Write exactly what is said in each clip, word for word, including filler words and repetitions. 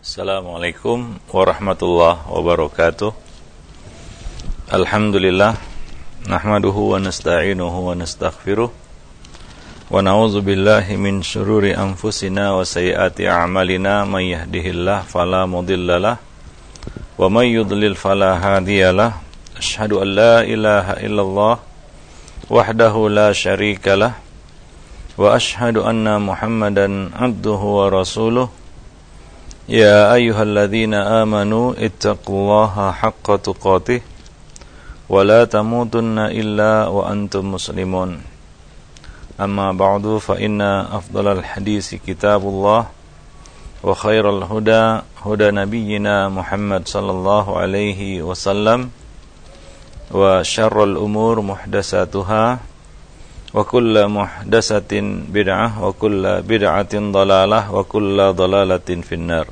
Assalamualaikum warahmatullahi wabarakatuh. Alhamdulillah nahmaduhu wa nasta'inuhu wa nastaghfiruh wa na'udzu billahi min syururi anfusina wa sayyiati a'malina may yahdihillahu fala mudhillalah wa may yudlil fala hadiyalah. Asyhadu an la ilaha illallah wahdahu la syarikalah wa asyhadu anna Muhammadan abduhu wa rasuluh. Ya ayyuhalladzina amanu ittaqullaha haqqa tuqatih wa la tamutunna illa wa antum muslimun. Amma ba'du fa inna afdalal hadisi kitabullah wa khairal huda huda nabiyyina Muhammad sallallahu alaihi wasallam wa syarrul umur muhdatsatuha wa kullu muhdatsatin bid'ah wa kullu bid'atin dhalalah wa kullu dhalalatin finnar.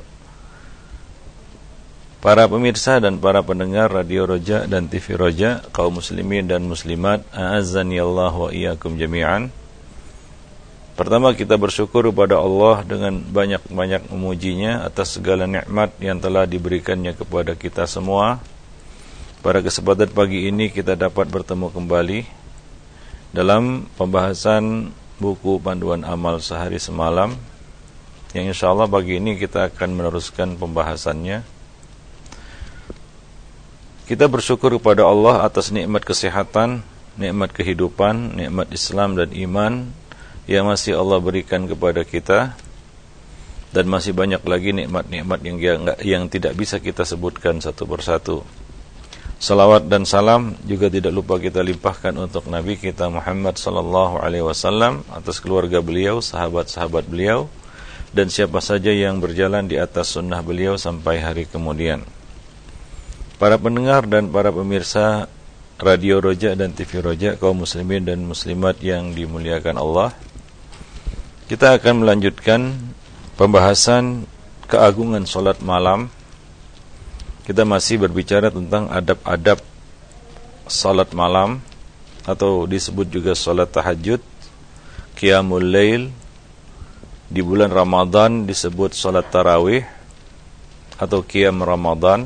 Para pemirsa dan para pendengar Radio Roja dan T V Roja, kaum muslimin dan muslimat, a'azzanillahu wa iyyakum jami'an. Pertama, kita bersyukur kepada Allah dengan banyak-banyak memujinya atas segala nikmat yang telah diberikannya kepada kita semua. Pada kesempatan pagi ini kita dapat bertemu kembali dalam pembahasan buku panduan amal sehari semalam, yang insyaallah pagi ini kita akan meneruskan pembahasannya. Kita bersyukur kepada Allah atas nikmat kesehatan, nikmat kehidupan, nikmat Islam dan iman yang masih Allah berikan kepada kita, dan masih banyak lagi nikmat-nikmat yang, yang, yang tidak bisa kita sebutkan satu persatu. Salawat dan salam juga tidak lupa kita limpahkan untuk Nabi kita Muhammad sallallahu alaihi wasallam, atas keluarga beliau, sahabat-sahabat beliau, dan siapa saja yang berjalan di atas sunnah beliau sampai hari kemudian. Para pendengar dan para pemirsa Radio Roja dan T V Roja, kaum muslimin dan muslimat yang dimuliakan Allah, kita akan melanjutkan pembahasan keagungan salat malam. Kita masih berbicara tentang adab-adab salat malam, atau disebut juga salat tahajud, qiyamul lail. Di bulan Ramadan disebut salat tarawih atau qiyam Ramadan.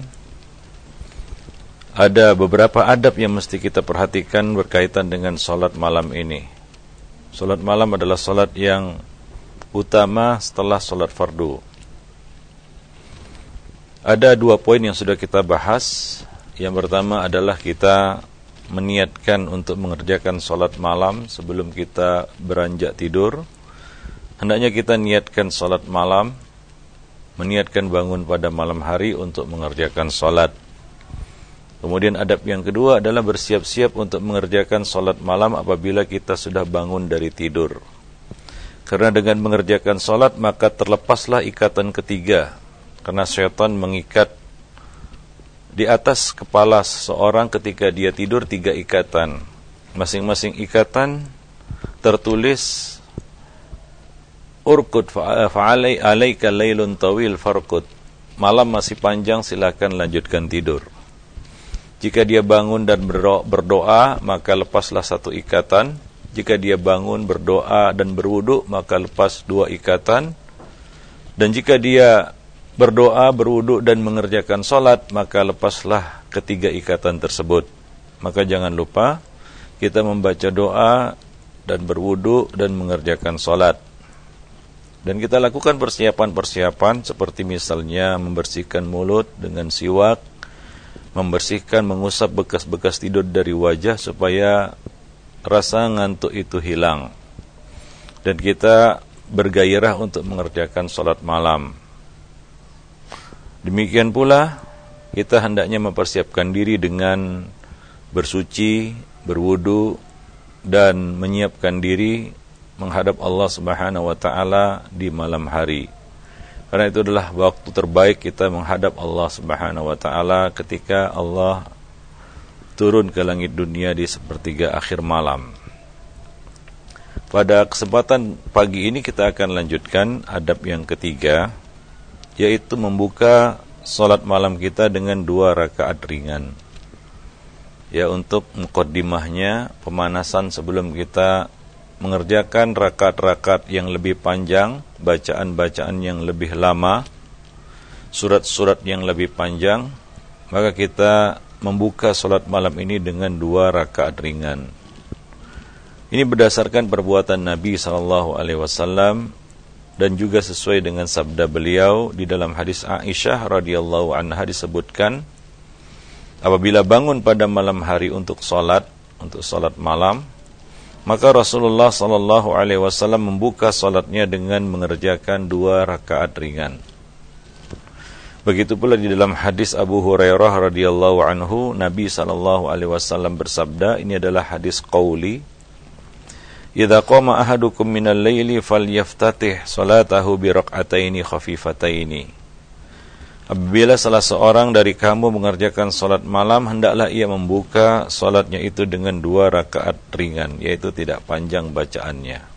Ada beberapa adab yang mesti kita perhatikan berkaitan dengan salat malam ini. Salat malam adalah salat yang utama setelah salat fardu. Ada dua poin yang sudah kita bahas. Yang pertama adalah kita meniatkan untuk mengerjakan salat malam sebelum kita beranjak tidur. Hendaknya kita niatkan salat malam, meniatkan bangun pada malam hari untuk mengerjakan salat. Kemudian adab yang kedua adalah bersiap-siap untuk mengerjakan salat malam apabila kita sudah bangun dari tidur. Karena dengan mengerjakan salat maka terlepaslah ikatan ketiga. Karena syaitan mengikat di atas kepala seseorang ketika dia tidur tiga ikatan. Masing-masing ikatan tertulis urqud fa'alai alaika lailun tawil farqud. Malam masih panjang, silakan lanjutkan tidur. Jika dia bangun dan berdoa, maka lepaslah satu ikatan. Jika dia bangun, berdoa dan berwudu, maka lepas dua ikatan. Dan jika dia berdoa, berwudu dan mengerjakan salat, maka lepaslah ketiga ikatan tersebut. Maka jangan lupa kita membaca doa dan berwudu dan mengerjakan salat. Dan kita lakukan persiapan-persiapan seperti misalnya membersihkan mulut dengan siwak, membersihkan, mengusap bekas-bekas tidur dari wajah supaya rasa ngantuk itu hilang. Dan kita bergairah untuk mengerjakan salat malam. Demikian pula kita hendaknya mempersiapkan diri dengan bersuci, berwudu, dan menyiapkan diri menghadap Allah Subhanahu wa taala di malam hari. Karena itu adalah waktu terbaik kita menghadap Allah Subhanahu wa taala ketika Allah turun ke langit dunia di sepertiga akhir malam. Pada kesempatan pagi ini kita akan lanjutkan adab yang ketiga, yaitu membuka salat malam kita dengan dua rakaat ringan. Ya, untuk muqaddimahnya, pemanasan sebelum kita mengerjakan rakaat-rakaat yang lebih panjang, bacaan-bacaan yang lebih lama, surat-surat yang lebih panjang, maka kita membuka salat malam ini dengan dua rakaat ringan. Ini berdasarkan perbuatan Nabi sallallahu alaihi wasallam dan juga sesuai dengan sabda beliau di dalam hadis Aisyah radhiyallahu anha disebutkan, apabila bangun pada malam hari untuk salat, untuk salat malam, maka Rasulullah sallallahu alaihi wasallam membuka salatnya dengan mengerjakan dua rakaat ringan. Begitu pula di dalam hadis Abu Hurairah radhiyallahu anhu, Nabi sallallahu alaihi wasallam bersabda, ini adalah hadis qauli, "Idza qama ahadukum minal laili falyaftatih salatahu bi rak'ataini khafifataini." Apabila salah seorang dari kamu mengerjakan salat malam, hendaklah ia membuka salatnya itu dengan dua rakaat ringan, yaitu tidak panjang bacaannya.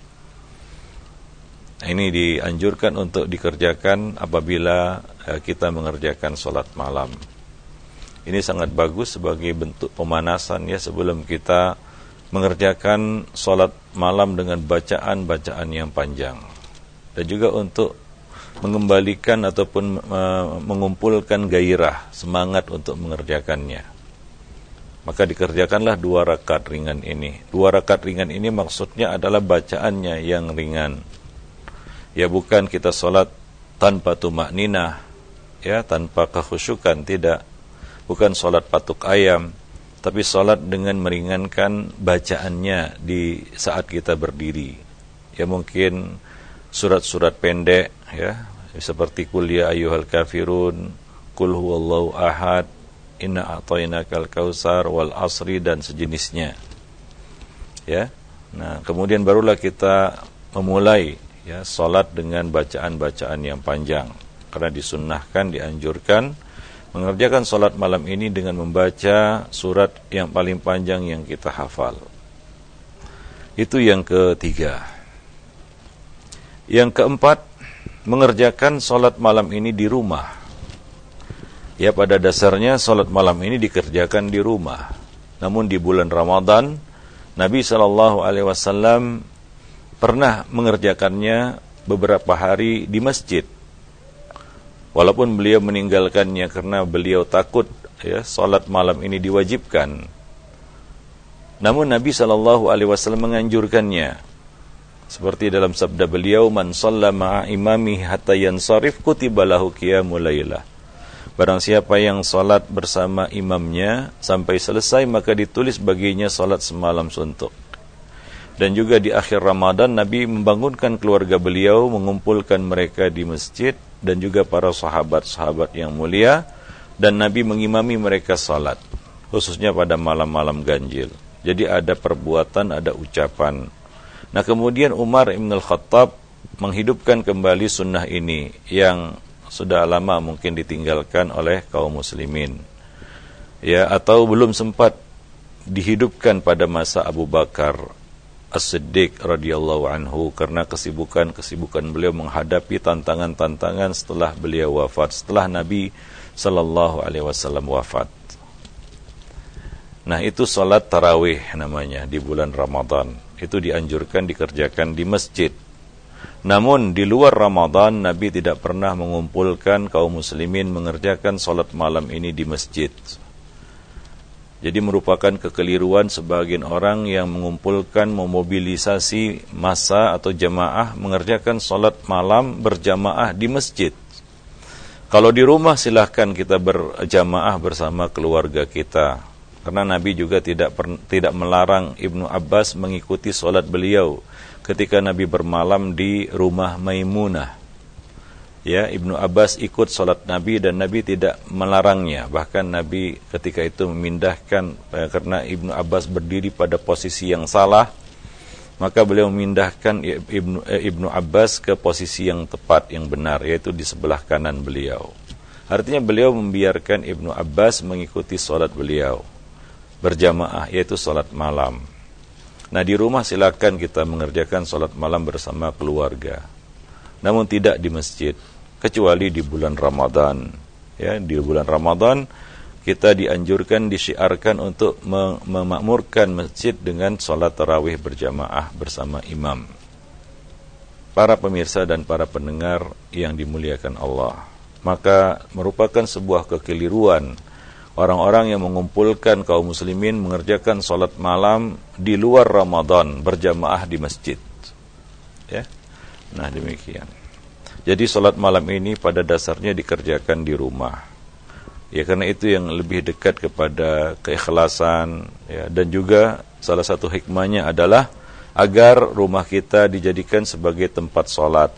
Ini dianjurkan untuk dikerjakan apabila kita mengerjakan salat malam. Ini sangat bagus sebagai bentuk pemanasan ya sebelum kita mengerjakan salat malam dengan bacaan-bacaan yang panjang. Dan juga untuk mengembalikan ataupun uh, mengumpulkan gairah, semangat untuk mengerjakannya. Maka dikerjakanlah dua rakaat ringan ini. Dua rakaat ringan ini maksudnya adalah bacaannya yang ringan. Ya, bukan kita sholat tanpa tumakninah, ya, tanpa kekhusyukan, tidak. Bukan sholat patuk ayam, tapi sholat dengan meringankan bacaannya di saat kita berdiri. Ya, mungkin surat-surat pendek, ya, seperti Qul ya ayyuhal kafirun, Qul huwallahu ahad, Inna a'tainakal kautsar, wal asri, dan sejenisnya. Ya. Nah, kemudian barulah kita memulai ya salat dengan bacaan-bacaan yang panjang, karena disunnahkan, dianjurkan mengerjakan salat malam ini dengan membaca surat yang paling panjang yang kita hafal. Itu yang ketiga. Yang keempat, mengerjakan salat malam ini di rumah. Ya, pada dasarnya salat malam ini dikerjakan di rumah. Namun di bulan Ramadan, Nabi sallallahu alaihi wasallam pernah mengerjakannya beberapa hari di masjid. Walaupun beliau meninggalkannya karena beliau takut ya salat malam ini diwajibkan. Namun Nabi sallallahu alaihi wasallam menganjurkannya. Seperti dalam sabda beliau, "Man shalla ma'a imami hatta yansarif kutiba lahu qiyamul lailah." Barang siapa yang salat bersama imamnya sampai selesai, maka ditulis baginya salat semalam suntuk. Dan juga di akhir Ramadan, Nabi membangunkan keluarga beliau, mengumpulkan mereka di masjid, dan juga para sahabat-sahabat yang mulia, dan Nabi mengimami mereka salat, khususnya pada malam-malam ganjil. Jadi ada perbuatan, ada ucapan. Nah, kemudian Umar Ibn Al-Khattab menghidupkan kembali sunnah ini, yang sudah lama mungkin ditinggalkan oleh kaum muslimin. Ya, atau belum sempat dihidupkan pada masa Abu Bakar As-Siddiq radhiyallahu anhu, karena kesibukan-kesibukan beliau menghadapi tantangan-tantangan setelah beliau wafat, setelah Nabi sallallahu alaihi wasallam wafat. Nah, itu salat tarawih namanya di bulan Ramadan. Itu dianjurkan dikerjakan di masjid. Namun di luar Ramadan, Nabi tidak pernah mengumpulkan kaum muslimin mengerjakan salat malam ini di masjid. Jadi merupakan kekeliruan sebagian orang yang mengumpulkan, memobilisasi massa atau jamaah mengerjakan salat malam berjamaah di masjid. Kalau di rumah silahkan kita berjamaah bersama keluarga kita. Karena Nabi juga tidak per, tidak melarang Ibnu Abbas mengikuti salat beliau ketika Nabi bermalam di rumah Maimunah. Ya, Ibnu Abbas ikut salat Nabi dan Nabi tidak melarangnya. Bahkan Nabi ketika itu memindahkan, eh, karena Ibnu Abbas berdiri pada posisi yang salah, maka beliau memindahkan Ibnu, eh, Ibnu Abbas ke posisi yang tepat, yang benar, yaitu di sebelah kanan beliau. Artinya beliau membiarkan Ibnu Abbas mengikuti salat beliau berjamaah, yaitu salat malam. Nah, di rumah silakan kita mengerjakan salat malam bersama keluarga, namun tidak di masjid, kecuali di bulan Ramadan. Ya, di bulan Ramadan kita dianjurkan, disyiarkan untuk memakmurkan masjid dengan salat tarawih berjamaah bersama imam. Para pemirsa dan para pendengar yang dimuliakan Allah, Maka merupakan sebuah kekeliruan orang-orang yang mengumpulkan kaum muslimin mengerjakan salat malam di luar Ramadan berjamaah di masjid. Ya. Nah, demikian. Jadi salat malam ini pada dasarnya dikerjakan di rumah. Ya, karena itu yang lebih dekat kepada keikhlasan, ya, dan juga salah satu hikmahnya adalah agar rumah kita dijadikan sebagai tempat salat.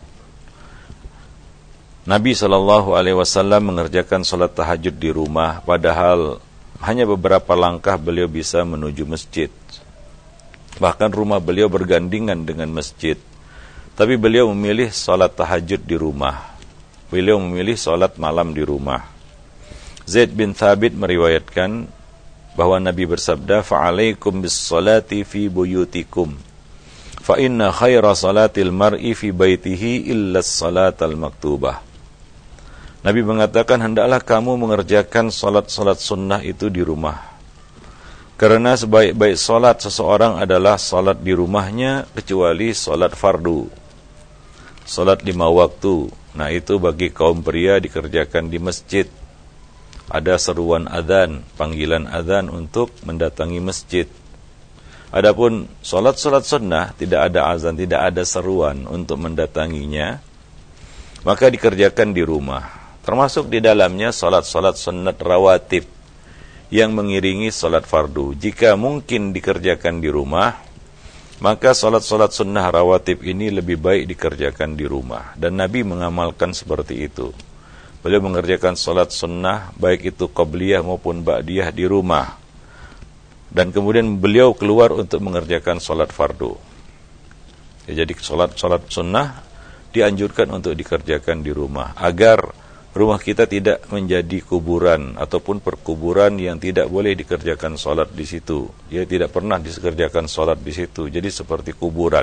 Nabi shallallahu alaihi wasallam mengerjakan salat tahajud di rumah, padahal hanya beberapa langkah beliau bisa menuju masjid. Bahkan rumah beliau bergandengan dengan masjid. Tapi beliau memilih salat tahajud di rumah. Beliau memilih salat malam di rumah. Zaid bin Thabit meriwayatkan bahwa Nabi bersabda, "Fa'alaikum bis-salati fi buyutikum. Fa inna khaira salatil mar'i fi baitihi illa as-salatal maktubah." Nabi mengatakan, hendaklah kamu mengerjakan salat-salat sunnah itu di rumah. Karena sebaik-baik salat seseorang adalah salat di rumahnya, kecuali salat fardu. Salat lima waktu. Nah, itu bagi kaum pria dikerjakan di masjid. Ada seruan adzan, panggilan adzan untuk mendatangi masjid. Adapun salat-salat sunnah tidak ada azan, tidak ada seruan untuk mendatanginya, maka dikerjakan di rumah. Termasuk di dalamnya salat-salat sunnat rawatib yang mengiringi salat fardu. Jika mungkin dikerjakan di rumah, maka salat-salat sunnah rawatib ini lebih baik dikerjakan di rumah. Dan Nabi mengamalkan seperti itu. Beliau mengerjakan salat sunnah, baik itu qabliyah maupun ba'diyah di rumah. Dan kemudian beliau keluar untuk mengerjakan salat fardu. Ya, jadi salat-salat sunnah dianjurkan untuk dikerjakan di rumah, agar rumah kita tidak menjadi kuburan ataupun perkuburan yang tidak boleh dikerjakan salat di situ. Ya, tidak pernah dikerjakan salat di situ. Jadi seperti kuburan.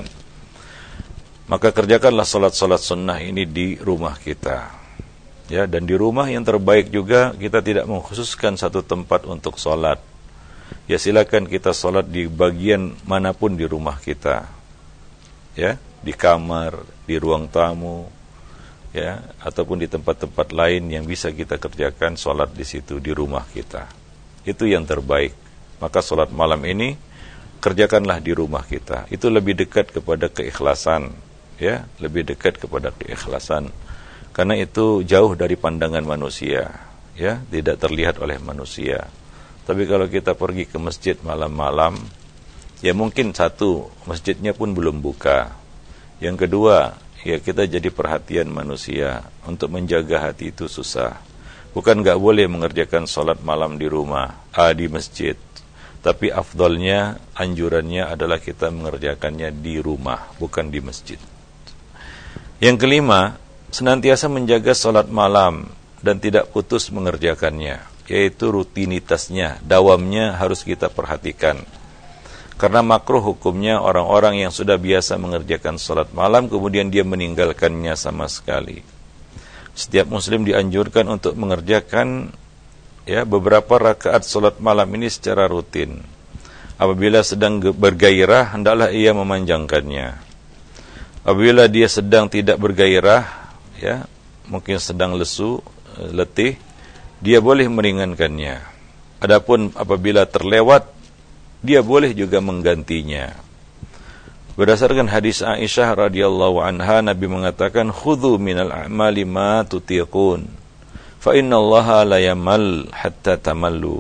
Maka kerjakanlah salat-salat sunnah ini di rumah kita. Ya, dan di rumah yang terbaik juga kita tidak mengkhususkan satu tempat untuk salat. Ya, silakan kita salat di bagian manapun di rumah kita. Ya, di kamar, di ruang tamu, ya, ataupun di tempat-tempat lain yang bisa kita kerjakan salat di situ di rumah kita. Itu yang terbaik. Maka salat malam ini kerjakanlah di rumah kita. Itu lebih dekat kepada keikhlasan, ya, lebih dekat kepada keikhlasan. Karena itu jauh dari pandangan manusia, ya, tidak terlihat oleh manusia. Tapi kalau kita pergi ke masjid malam-malam, ya mungkin satu, masjidnya pun belum buka. Yang kedua, ya kita jadi perhatian manusia. Untuk menjaga hati itu susah. Bukan gak boleh mengerjakan salat malam di rumah, ah, di masjid. Tapi afdalnya, anjurannya adalah kita mengerjakannya di rumah, bukan di masjid. Yang kelima, senantiasa menjaga salat malam dan tidak putus mengerjakannya, yaitu rutinitasnya, dawamnya harus kita perhatikan. Karena makruh hukumnya orang-orang yang sudah biasa mengerjakan salat malam kemudian dia meninggalkannya sama sekali. Setiap muslim dianjurkan untuk mengerjakan, ya, beberapa rakaat salat malam ini secara rutin. Apabila sedang bergairah, hendaklah ia memanjangkannya. Apabila dia sedang tidak bergairah, ya, mungkin sedang lesu, letih, dia boleh meringankannya. Adapun apabila terlewat, dia boleh juga menggantinya. Berdasarkan hadis Aisyah radhiyallahu anha, Nabi mengatakan, "Khudhu minal a'mali ma tutiqun, fa innallaha la yamal hatta tamallu."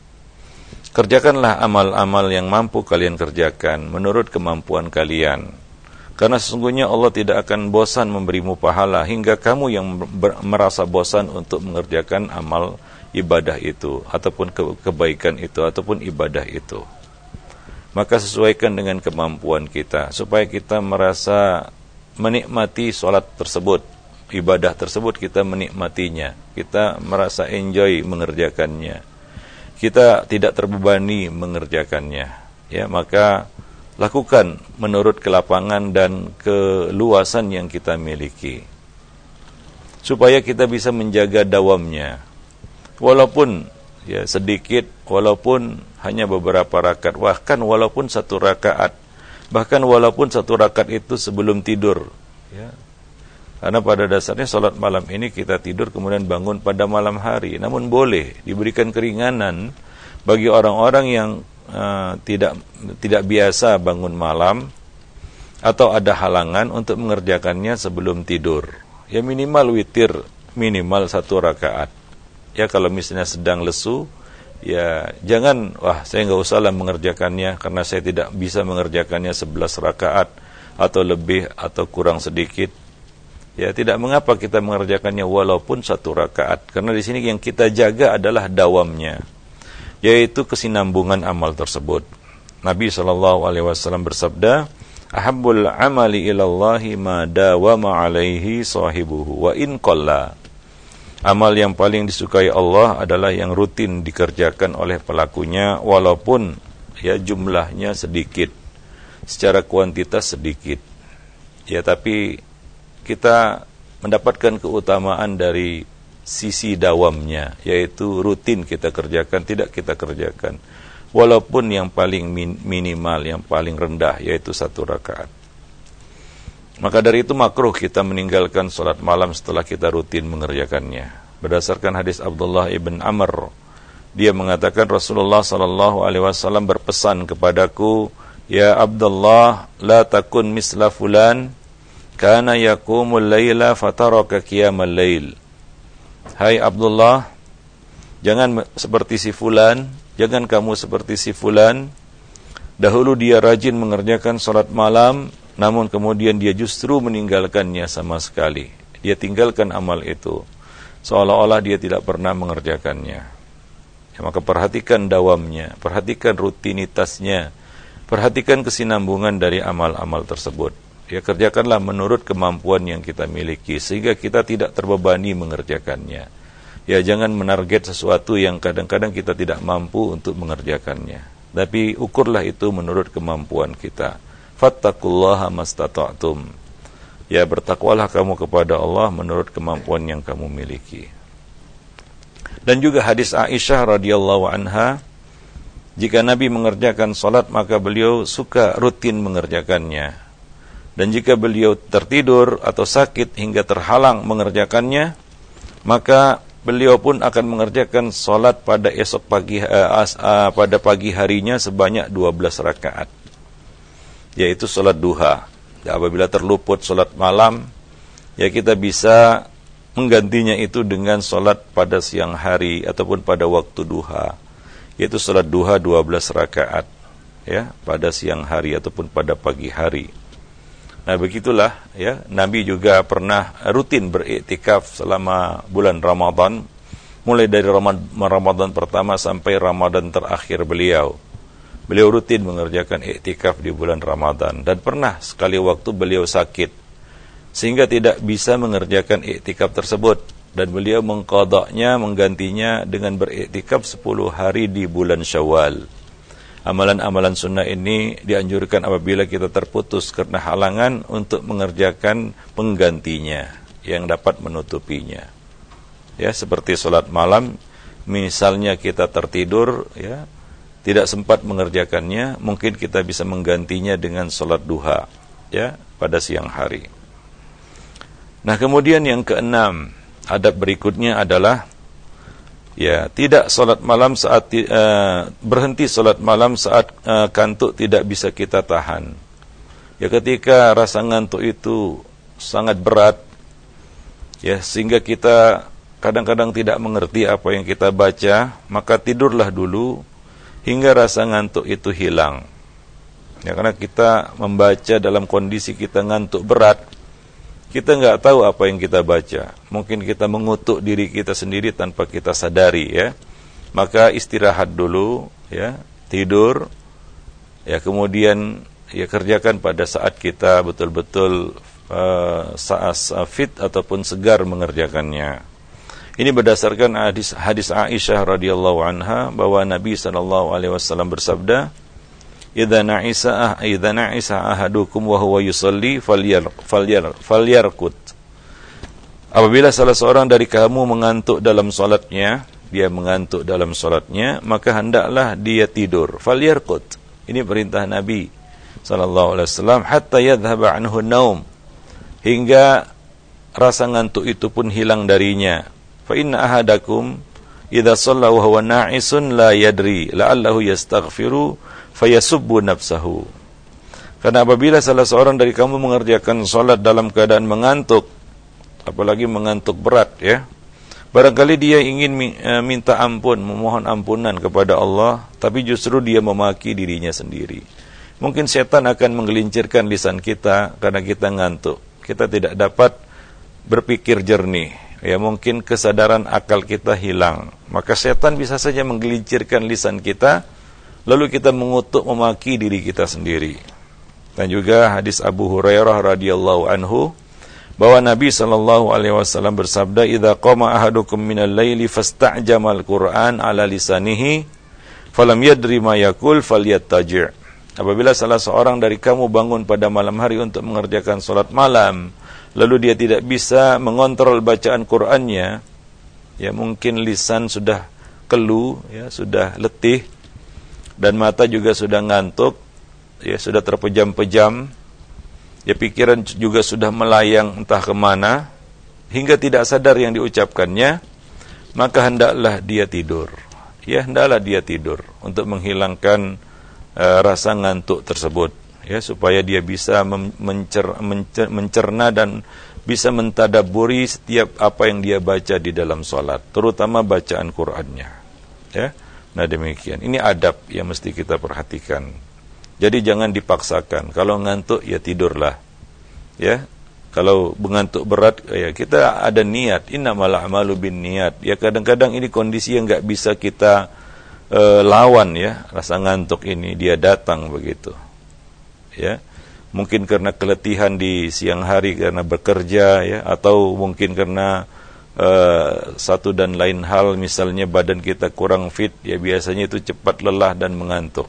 Kerjakanlah amal-amal yang mampu kalian kerjakan menurut kemampuan kalian. Karena sesungguhnya Allah tidak akan bosan memberimu pahala hingga kamu yang merasa bosan untuk mengerjakan amal ibadah itu ataupun ke- kebaikan itu ataupun ibadah itu. Maka sesuaikan dengan kemampuan kita supaya kita merasa menikmati salat tersebut, ibadah tersebut kita menikmatinya, kita merasa enjoy mengerjakannya, kita tidak terbebani mengerjakannya. Ya, maka lakukan menurut kelapangan dan keluasan yang kita miliki, supaya kita bisa menjaga dawamnya. Walaupun ya sedikit, walaupun hanya beberapa rakaat, bahkan walaupun satu rakaat, bahkan walaupun satu rakaat itu sebelum tidur, ya, Karena pada dasarnya salat malam ini kita tidur kemudian bangun pada malam hari. Namun boleh diberikan keringanan bagi orang-orang yang uh, tidak tidak biasa bangun malam atau ada halangan untuk mengerjakannya sebelum tidur. Ya minimal witir, minimal satu rakaat. Ya kalau misalnya sedang lesu, ya jangan, wah saya nggak usah lah mengerjakannya karena saya tidak bisa mengerjakannya sebelas rakaat atau lebih atau kurang sedikit. Ya tidak mengapa kita mengerjakannya walaupun satu rakaat, karena di sini yang kita jaga adalah dawamnya, yaitu kesinambungan amal tersebut. Nabi shallallahu alaihi wasallam bersabda, "Ahabbul amali ilallahi ma dawama alaihi sahibuhu wa in qalla." Amal yang paling disukai Allah adalah yang rutin dikerjakan oleh pelakunya walaupun ya jumlahnya sedikit, secara kuantitas sedikit. Ya tapi kita mendapatkan keutamaan dari sisi dawamnya, yaitu rutin kita kerjakan, tidak kita kerjakan walaupun yang paling min- minimal, yang paling rendah, yaitu satu rakaat. Maka dari itu makruh kita meninggalkan salat malam setelah kita rutin mengerjakannya. Berdasarkan hadis Abdullah ibn Amr, dia mengatakan Rasulullah sallallahu alaihi wasallam berpesan kepadaku, "Ya Abdullah, la takun misla fulan kana yaqumul laila fataraka qiyamal lail." Hai Abdullah, jangan seperti si fulan, jangan kamu seperti si fulan. Dahulu dia rajin mengerjakan salat malam, namun kemudian dia justru meninggalkannya sama sekali. Dia tinggalkan amal itu, seolah-olah dia tidak pernah mengerjakannya. Ya, maka perhatikan dawamnya, perhatikan rutinitasnya, perhatikan kesinambungan dari amal-amal tersebut. Ya, kerjakanlah menurut kemampuan yang kita miliki, sehingga kita tidak terbebani mengerjakannya. Ya, jangan menarget sesuatu yang kadang-kadang kita tidak mampu untuk mengerjakannya. Tapi ukurlah itu menurut kemampuan kita. Fattaqullaha mastata'tum. Ya, bertakwalah kamu kepada Allah menurut kemampuan yang kamu miliki. Dan juga hadis Aisyah radhiyallahu anha, jika Nabi mengerjakan salat maka beliau suka rutin mengerjakannya. Dan jika beliau tertidur atau sakit hingga terhalang mengerjakannya, maka beliau pun akan mengerjakan salat pada esok pagi uh, as, uh, pada pagi harinya sebanyak dua belas rakaat, yaitu salat duha. Ya, apabila terluput salat malam, ya kita bisa menggantinya itu dengan salat pada siang hari ataupun pada waktu duha, yaitu salat duha dua belas rakaat, ya, pada siang hari ataupun pada pagi hari. Nah begitulah ya, Nabi juga pernah rutin beriktikaf selama bulan Ramadan, mulai dari Ramadan pertama sampai Ramadan terakhir beliau. Beliau rutin mengerjakan iktikaf di bulan Ramadan, dan pernah sekali waktu beliau sakit sehingga tidak bisa mengerjakan iktikaf tersebut, dan beliau mengqadanya, menggantinya dengan beriktikaf sepuluh hari di bulan Syawal. Amalan-amalan sunnah ini dianjurkan apabila kita terputus karena halangan untuk mengerjakan penggantinya yang dapat menutupinya. Ya, seperti salat malam, misalnya kita tertidur, ya, tidak sempat mengerjakannya, mungkin kita bisa menggantinya dengan salat duha, ya, pada siang hari. Nah, kemudian yang keenam, adab berikutnya adalah ya, tidak salat malam saat uh, berhenti salat malam saat uh, kantuk tidak bisa kita tahan. Ya, ketika rasa ngantuk itu sangat berat, ya, sehingga kita kadang-kadang tidak mengerti apa yang kita baca, maka tidurlah dulu hingga rasa ngantuk itu hilang. Ya, karena kita membaca dalam kondisi kita ngantuk berat, kita nggak tahu apa yang kita baca. Mungkin kita mengutuk diri kita sendiri tanpa kita sadari, ya. Maka istirahat dulu, ya, tidur, ya, kemudian ya kerjakan pada saat kita betul-betul uh, saat fit ataupun segar mengerjakannya. Ini berdasarkan hadis hadis Aisyah radhiyallahu anha bahwa Nabi sallallahu alaihi wasallam bersabda, "Idza na'isa idza na'isa ahadukum wa huwa yusalli falyar falyar falyarqut." Apabila salah seorang dari kamu mengantuk dalam salatnya, dia mengantuk dalam salatnya, maka hendaklah dia tidur. Falyarqut. Ini perintah Nabi sallallahu alaihi wasallam, hatta yadhhaba anhu an-naum, hingga rasa ngantuk itu pun hilang darinya. Fa inna ahadakum idza shalla wa huwa na'isun la yadri la'allahu yastaghfiru fayasubbu nafsahu. Karena apabila salah seorang dari kamu mengerjakan salat dalam keadaan mengantuk, apalagi mengantuk berat ya, barangkali dia ingin minta ampun, memohon ampunan kepada Allah, tapi justru dia memaki dirinya sendiri. Mungkin setan akan menggelincirkan lisan kita karena kita ngantuk. Kita tidak dapat berpikir jernih. Ya, mungkin kesadaran akal kita hilang. Maka setan bisa saja menggelincirkan lisan kita, lalu kita mengutuk memaki diri kita sendiri. Dan juga hadis Abu Hurairah radhiyallahu anhu bahwa Nabi sallallahu alaihi wasallam bersabda, "Idza qama ahadukum minal laili fasta'jamal Qur'an ala lisanihi, falam yadri ma yaqul falyattaji'." Apabila salah seorang dari kamu bangun pada malam hari untuk mengerjakan salat malam, lalu dia tidak bisa mengontrol bacaan Qur'annya, ya mungkin lisan sudah kelu, ya sudah letih, dan mata juga sudah ngantuk, ya sudah terpejam-pejam, ya pikiran juga sudah melayang entah kemana, hingga tidak sadar yang diucapkannya, maka hendaklah dia tidur. Ya hendaklah dia tidur untuk menghilangkan uh, rasa ngantuk tersebut, ya supaya dia bisa mencer, mencer, mencerna dan bisa mentadabburi setiap apa yang dia baca di dalam salat, terutama bacaan Qur'annya. Ya, nah demikian. Ini adab yang mesti kita perhatikan. Jadi jangan dipaksakan. Kalau ngantuk ya tidurlah. Ya. Kalau mengantuk berat ya kita ada niat. Innamal a'malu binniyat. Ya kadang-kadang ini kondisi yang enggak bisa kita uh, lawan ya. Rasa ngantuk ini dia datang begitu. Ya. Mungkin karena keletihan di siang hari karena bekerja ya, atau mungkin karena uh, satu dan lain hal, misalnya badan kita kurang fit ya, biasanya itu cepat lelah dan mengantuk.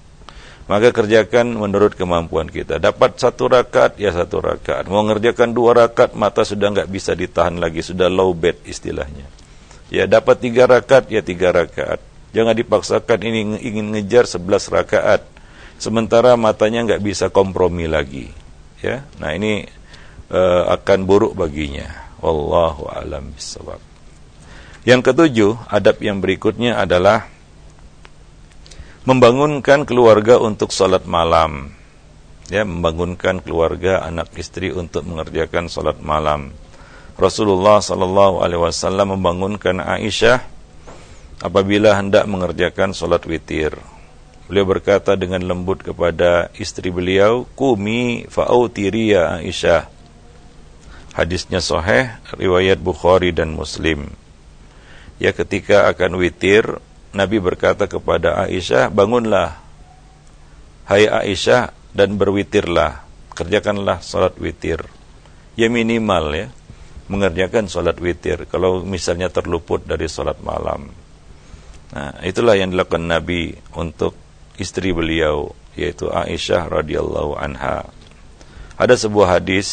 Maka kerjakan menurut kemampuan kita. Dapat satu rakaat, ya satu rakaat. Mau mengerjakan dua rakaat, mata sudah enggak bisa ditahan lagi, sudah low bed istilahnya. Ya dapat tiga rakaat, ya tiga rakaat. Jangan dipaksakan ini ingin ngejar sebelas rakaat, sementara matanya enggak bisa kompromi lagi. Ya, nah ini uh, akan buruk baginya. Wallahu a'lam bishawab. Yang ketujuh, adab yang berikutnya adalah membangunkan keluarga untuk salat malam. Ya, membangunkan keluarga, anak istri untuk mengerjakan salat malam. Rasulullah sallallahu alaihi wasallam membangunkan Aisyah apabila hendak mengerjakan salat witir. Beliau berkata dengan lembut kepada istri beliau, "Qumi fa'autiri ya Aisyah." Hadisnya sahih, riwayat Bukhari dan Muslim. Ya, ketika akan witir, Nabi berkata kepada Aisyah, "Bangunlah, hai Aisyah, dan berwitirlah, kerjakanlah salat witir." Ya minimal ya, mengerjakan salat witir, kalau misalnya terluput dari salat malam. Nah, itulah yang dilakukan Nabi untuk istri beliau, yaitu Aisyah radhiyallahu anha. Ada sebuah hadis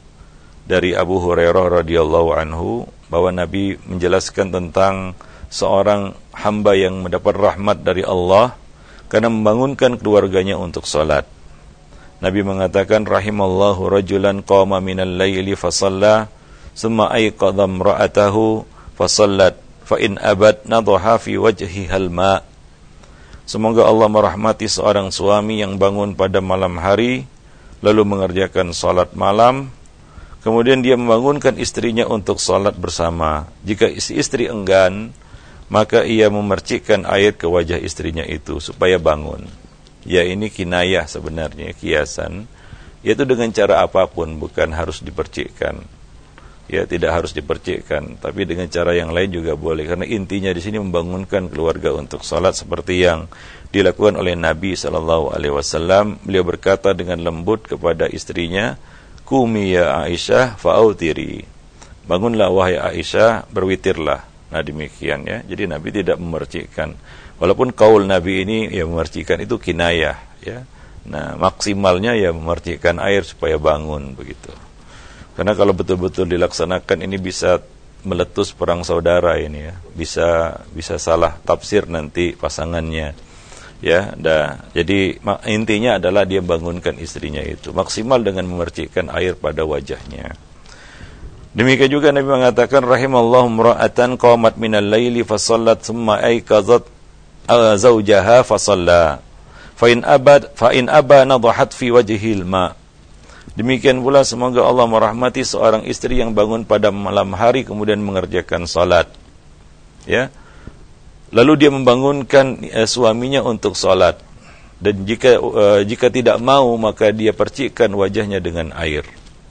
dari Abu Hurairah radhiyallahu anhu, bahwa Nabi menjelaskan tentang seorang hamba yang mendapat rahmat dari Allah karena membangunkan keluarganya untuk salat. Nabi mengatakan, "Rahimallahu rajulan qama minal laili fa shalla, tsumma ayqadha imra'atahu fa shallat, fa in abad nadhaha fi wajhiha al-ma." Semoga Allah merahmati seorang suami yang bangun pada malam hari lalu mengerjakan salat malam, kemudian dia membangunkan istrinya untuk salat bersama. Jika istri enggan, maka ia memercikkan air ke wajah istrinya itu supaya bangun. Ya ini kinayah sebenarnya, kiasan, yaitu dengan cara apapun, bukan harus dipercikkan. Ya tidak harus dipercikkan, tapi dengan cara yang lain juga boleh. Karena intinya di sini membangunkan keluarga untuk salat seperti yang dilakukan oleh Nabi sallallahu alaihi wasallam. Beliau berkata dengan lembut kepada istrinya, "Qumi ya Aisyah fa'autiri." Bangunlah wahai Aisyah, berwitirlah. Nah demikian ya. Jadi Nabi tidak memercikkan. Walaupun kaul Nabi ini ya memercikkan itu kinayah ya. Nah, maksimalnya ya memercikkan air supaya bangun begitu. Karena kalau betul-betul dilaksanakan ini bisa meletus perang saudara ini ya. Bisa bisa salah tafsir nanti pasangannya. Ya, dah. Jadi intinya adalah dia bangunkan istrinya itu maksimal dengan memercikkan air pada wajahnya. Demikian juga Nabi mengatakan rahimallahu imra'atan qamat minal laili fa shallat thumma aykazat zawjaha fa shalla fa in abad fa in aba nadhat fi wajhil ma. Demikian pula semoga Allah merahmati seorang istri yang bangun pada malam hari kemudian mengerjakan salat, ya, lalu dia membangunkan uh, suaminya untuk salat, dan jika uh, jika tidak mau maka dia percikkan wajahnya dengan air.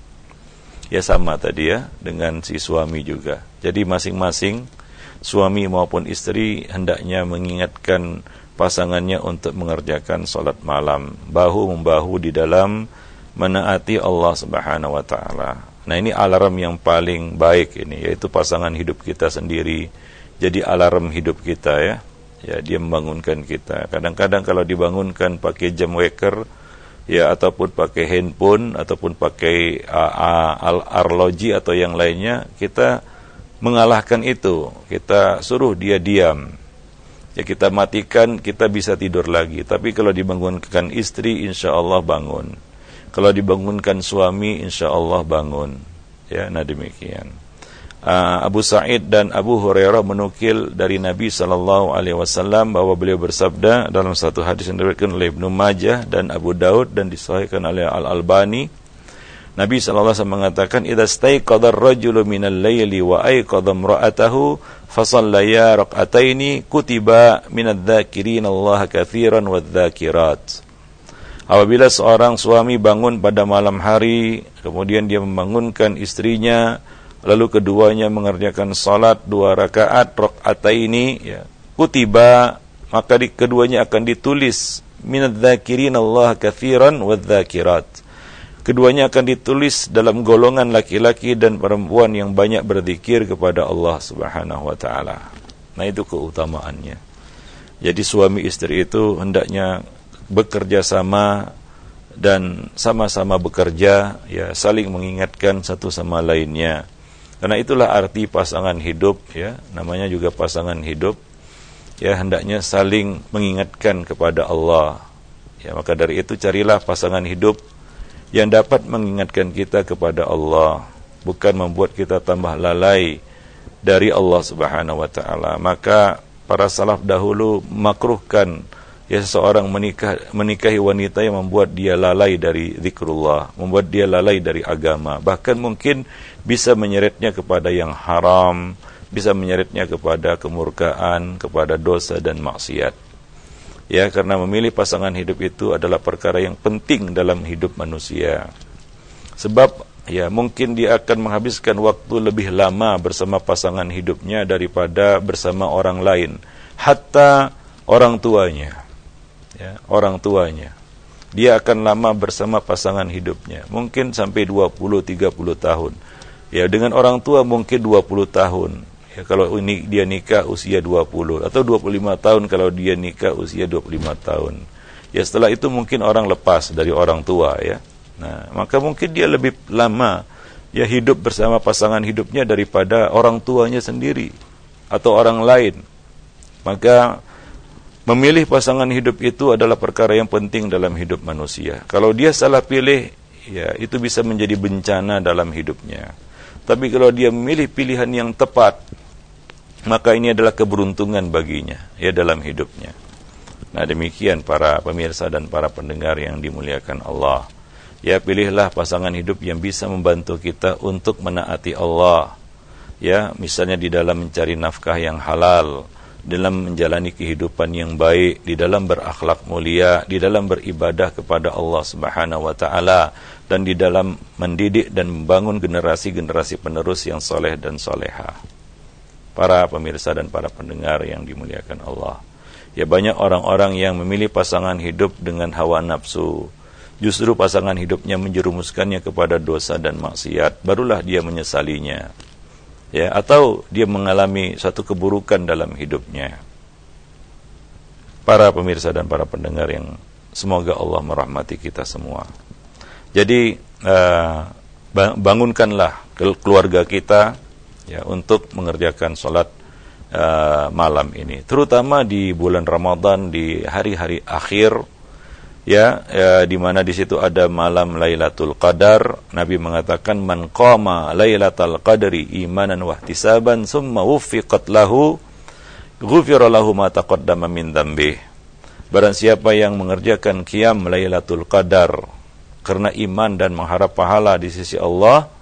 Ya sama tadi ya dengan si suami juga. Jadi masing-masing suami maupun istri hendaknya mengingatkan pasangannya untuk mengerjakan salat malam, bahu membahu di dalam menaati Allah Subhanahu wa taala. Nah, ini alarm yang paling baik ini, yaitu pasangan hidup kita sendiri. Jadi alarm hidup kita ya. Ya, dia membangunkan kita. Kadang-kadang kalau dibangunkan pakai jam waker ya, ataupun pakai handphone ataupun pakai uh, uh, arloji atau yang lainnya, kita mengalahkan itu. Kita suruh dia diam. Ya, kita matikan, kita bisa tidur lagi. Tapi kalau dibangunkan istri, insya Allah bangun. Kalau dibangunkan suami, insya Allah bangun. Ya, nah demikian. Uh, Abu Sa'id dan Abu Hurairah menukil dari Nabi sallallahu alaihi wasallam bahwa beliau bersabda dalam satu hadis yang diriwayatkan oleh Ibnu Majah dan Abu Daud dan disahihkan oleh Al-Albani. Nabi sallallahu alaihi wasallam mengatakan, "Idza staiqadha ar-rajulu minal laili wa ayqadha imra'atahu fa shallaya rak'ataini kutiba minadh-dhakirina Allah katsiran wadh-dhakirat." Apabila seorang suami bangun pada malam hari, kemudian dia membangunkan istrinya, lalu keduanya mengerjakan salat dua rakaat rak'ataini, ya, kutiba, maka di, keduanya akan ditulis minadz-dzakirin Allah katsiran wadz-dzakirat. Keduanya akan ditulis dalam golongan laki-laki dan perempuan yang banyak berzikir kepada Allah Subhanahu wa taala. Nah, itu keutamaannya. Jadi suami istri itu hendaknya bekerja sama dan sama-sama bekerja, ya, saling mengingatkan satu sama lainnya. Karena itulah arti pasangan hidup, ya, namanya juga pasangan hidup, ya, hendaknya saling mengingatkan kepada Allah. Ya, maka dari itu carilah pasangan hidup yang dapat mengingatkan kita kepada Allah, bukan membuat kita tambah lalai dari Allah Subhanahu wa taala. Maka para salaf dahulu makruhkan, ya, seseorang menikah menikahi wanita yang membuat dia lalai dari zikrullah, membuat dia lalai dari agama, bahkan mungkin bisa menyeretnya kepada yang haram, bisa menyeretnya kepada kemurkaan, kepada dosa dan maksiat. Ya, karena memilih pasangan hidup itu adalah perkara yang penting dalam hidup manusia. Sebab ya mungkin dia akan menghabiskan waktu lebih lama bersama pasangan hidupnya daripada bersama orang lain, hatta orang tuanya. Ya, orang tuanya. Dia akan lama bersama pasangan hidupnya, mungkin sampai dua puluh tiga puluh tahun. Ya, dengan orang tua mungkin dua puluh tahun. Ya, kalau ini dia nikah usia dua puluh atau dua puluh lima tahun kalau dia nikah usia dua puluh lima tahun. Ya, setelah itu mungkin orang lepas dari orang tua, ya. Nah, maka mungkin dia lebih lama ya hidup bersama pasangan hidupnya daripada orang tuanya sendiri atau orang lain. Maka memilih pasangan hidup itu adalah perkara yang penting dalam hidup manusia. Kalau dia salah pilih, ya itu bisa menjadi bencana dalam hidupnya. Tapi kalau dia memilih pilihan yang tepat, maka ini adalah keberuntungan baginya ya dalam hidupnya. Nah, demikian para pemirsa dan para pendengar yang dimuliakan Allah. Ya, pilihlah pasangan hidup yang bisa membantu kita untuk menaati Allah. Ya, misalnya di dalam mencari nafkah yang halal, dalam menjalani kehidupan yang baik, di dalam berakhlak mulia, di dalam beribadah kepada Allah Subhanahu wa taala, dan di dalam mendidik dan membangun generasi-generasi penerus yang soleh dan soleha. Para pemirsa dan para pendengar yang dimuliakan Allah. Ya, banyak orang-orang yang memilih pasangan hidup dengan hawa nafsu. Justru pasangan hidupnya menjerumuskannya kepada dosa dan maksiat, barulah dia menyesalinya. Ya, atau dia mengalami satu keburukan dalam hidupnya. Para pemirsa dan para pendengar yang semoga Allah merahmati kita semua. Jadi uh, bangunkanlah keluarga kita ya untuk mengerjakan salat uh, malam ini, terutama di bulan Ramadan, di hari-hari akhir Ya, ya di mana di situ ada malam Lailatul Qadar. Nabi mengatakan man qama Lailatul Qadri imanan wa ihtisaban summa wuffiqat lahu ghufira lahu ma taqaddama min dzambi. Barang siapa yang mengerjakan qiyam Lailatul Qadar karena iman dan mengharap pahala di sisi Allah,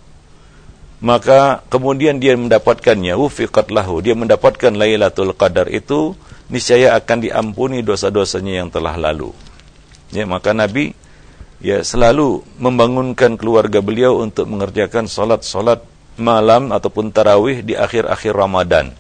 maka kemudian dia mendapatkannya, wuffiqat lahu, dia mendapatkan Lailatul Qadar itu, niscaya akan diampuni dosa-dosanya yang telah lalu. Ya, maka Nabi ya selalu membangunkan keluarga beliau untuk mengerjakan salat-salat malam ataupun tarawih di akhir-akhir Ramadan.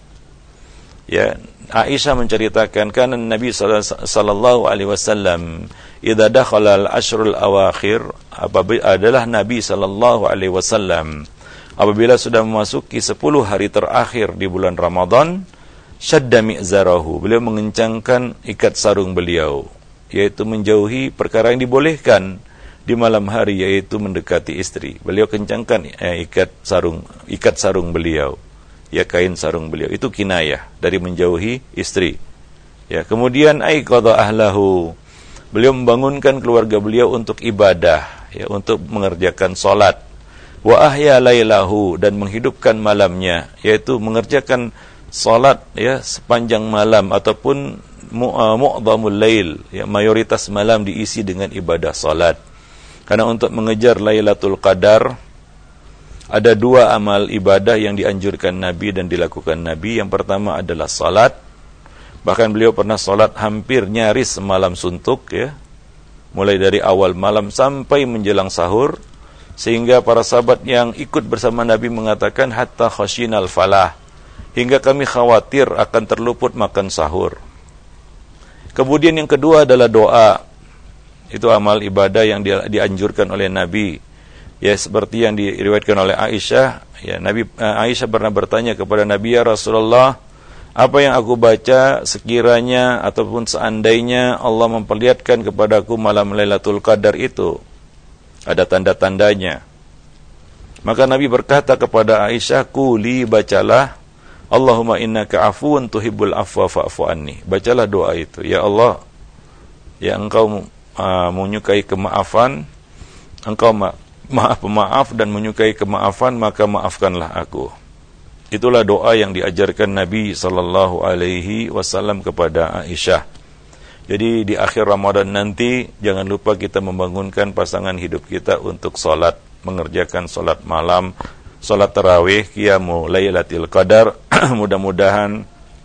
Ya, Aisyah menceritakan kan Nabi sallallahu alaihi wasallam idza dakhala al-ashrul awakhir, adalah Nabi sallallahu alaihi wasallam apabila sudah memasuki sepuluh hari terakhir di bulan Ramadan, syadda mi'zarahu, beliau mengencangkan ikat sarung beliau, yaitu menjauhi perkara yang dibolehkan di malam hari, yaitu mendekati istri. Beliau kencangkan eh, ikat sarung ikat sarung beliau, ya kain sarung beliau, itu kinayah dari menjauhi istri. Ya, kemudian aiqadha ahlahu, beliau membangunkan keluarga beliau untuk ibadah, ya, untuk mengerjakan salat. Wa ahya lailahu, dan menghidupkan malamnya, yaitu mengerjakan salat ya sepanjang malam ataupun mu'dhamul lail, ya, mayoritas malam diisi dengan ibadah salat. Karena untuk mengejar Lailatul Qadar ada dua amal ibadah yang dianjurkan Nabi dan dilakukan Nabi. Yang pertama adalah salat. Bahkan beliau pernah salat hampir nyaris semalam suntuk, ya, mulai dari awal malam sampai menjelang sahur, sehingga para sahabat yang ikut bersama Nabi mengatakan hatta khashinal falah, hingga kami khawatir akan terluput makan sahur. Kemudian yang kedua adalah doa. Itu amal ibadah yang di, dianjurkan oleh Nabi. Ya, seperti yang diriwayatkan oleh Aisyah, ya, Nabi uh, Aisyah pernah bertanya kepada Nabi, ya Rasulullah, apa yang aku baca sekiranya ataupun seandainya Allah memperlihatkan kepadaku malam Lailatul Qadar itu ada tanda-tandanya. Maka Nabi berkata kepada Aisyah, "Quli, bacalah, Allahumma innaka afuwun tuhibbul afwa fa'fu anni." Bacalah doa itu. Ya Allah, ya Engkau uh, menyukai kemaafan, Engkau ma- maaf pemaaf dan menyukai kemaafan, maka maafkanlah aku. Itulah doa yang diajarkan Nabi sallallahu alaihi wasallam kepada Aisyah. Jadi di akhir Ramadan nanti jangan lupa kita membangunkan pasangan hidup kita untuk salat, mengerjakan salat malam, salat tarawih, qiyamu Lailatul Qadar. Mudah-mudahan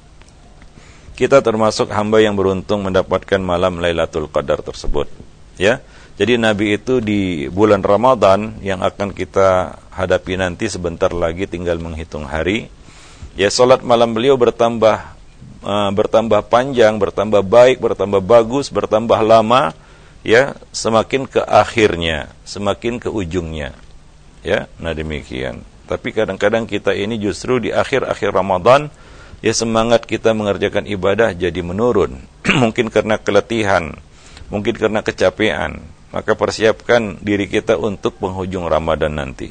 kita termasuk hamba yang beruntung mendapatkan malam Lailatul Qadar tersebut. Ya. Jadi Nabi itu di bulan Ramadan yang akan kita hadapi nanti sebentar lagi, tinggal menghitung hari. Ya, salat malam beliau bertambah uh, bertambah panjang, bertambah baik, bertambah bagus, bertambah lama, ya, semakin ke akhirnya, semakin ke ujungnya. Ya, nah demikian. Tapi kadang-kadang kita ini justru di akhir-akhir Ramadan, ya, semangat kita mengerjakan ibadah jadi menurun. Mungkin karena keletihan, mungkin karena kecapean. Maka persiapkan diri kita untuk penghujung Ramadan nanti.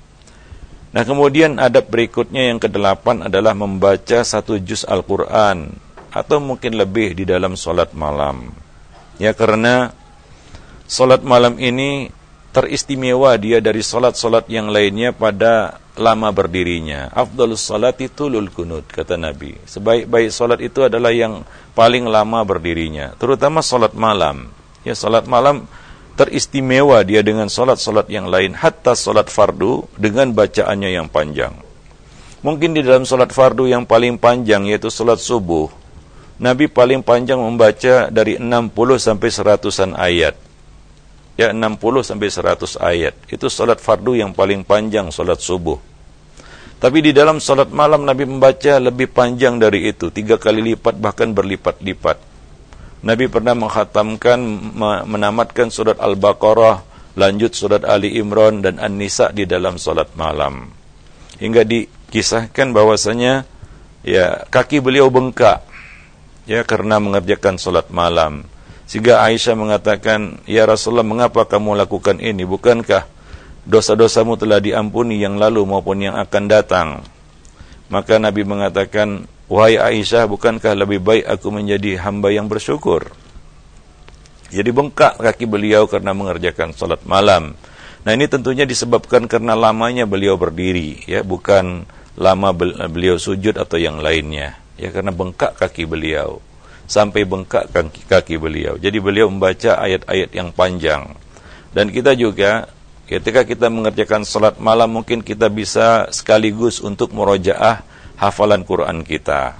Nah, kemudian adab berikutnya yang kedelapan adalah membaca satu juz Al-Quran atau mungkin lebih di dalam solat malam. Ya, karena solat malam ini teristimewa dia dari solat-solat yang lainnya pada lama berdirinya. Afdalus salati tulul kunut, kata Nabi. Sebaik-baik solat itu adalah yang paling lama berdirinya, terutama solat malam. Ya, solat malam teristimewa dia dengan solat-solat yang lain, hatta solat fardu dengan bacaannya yang panjang. Mungkin di dalam solat fardu yang paling panjang, yaitu solat subuh, Nabi paling panjang membaca dari enam puluh sampai seratusan ayat. Ya, enam puluh sampai seratus ayat. Itu solat fardu yang paling panjang, solat subuh. Tapi di dalam solat malam Nabi membaca lebih panjang dari itu, tiga kali lipat, bahkan berlipat-lipat. Nabi pernah menghatamkan, menamatkan surat Al-Baqarah, lanjut surat Ali Imran dan An-Nisa di dalam salat malam. Hingga dikisahkan bahwasanya ya kaki beliau bengkak, ya, karena mengerjakan salat malam. Sehingga Aisyah mengatakan, "Ya Rasulullah, mengapa kamu lakukan ini? Bukankah dosa-dosamu telah diampuni yang lalu maupun yang akan datang?" Maka Nabi mengatakan, "Wahai Aisyah, bukankah lebih baik aku menjadi hamba yang bersyukur?" Jadi bengkak kaki beliau karena mengerjakan salat malam. Nah, ini tentunya disebabkan karena lamanya beliau berdiri, ya, bukan lama beliau sujud atau yang lainnya. Ya, karena bengkak kaki beliau. Sampai bengkak kaki, kaki beliau. Jadi beliau membaca ayat-ayat yang panjang. Dan kita juga ketika kita mengerjakan salat malam, mungkin kita bisa sekaligus untuk murojaah hafalan Quran kita.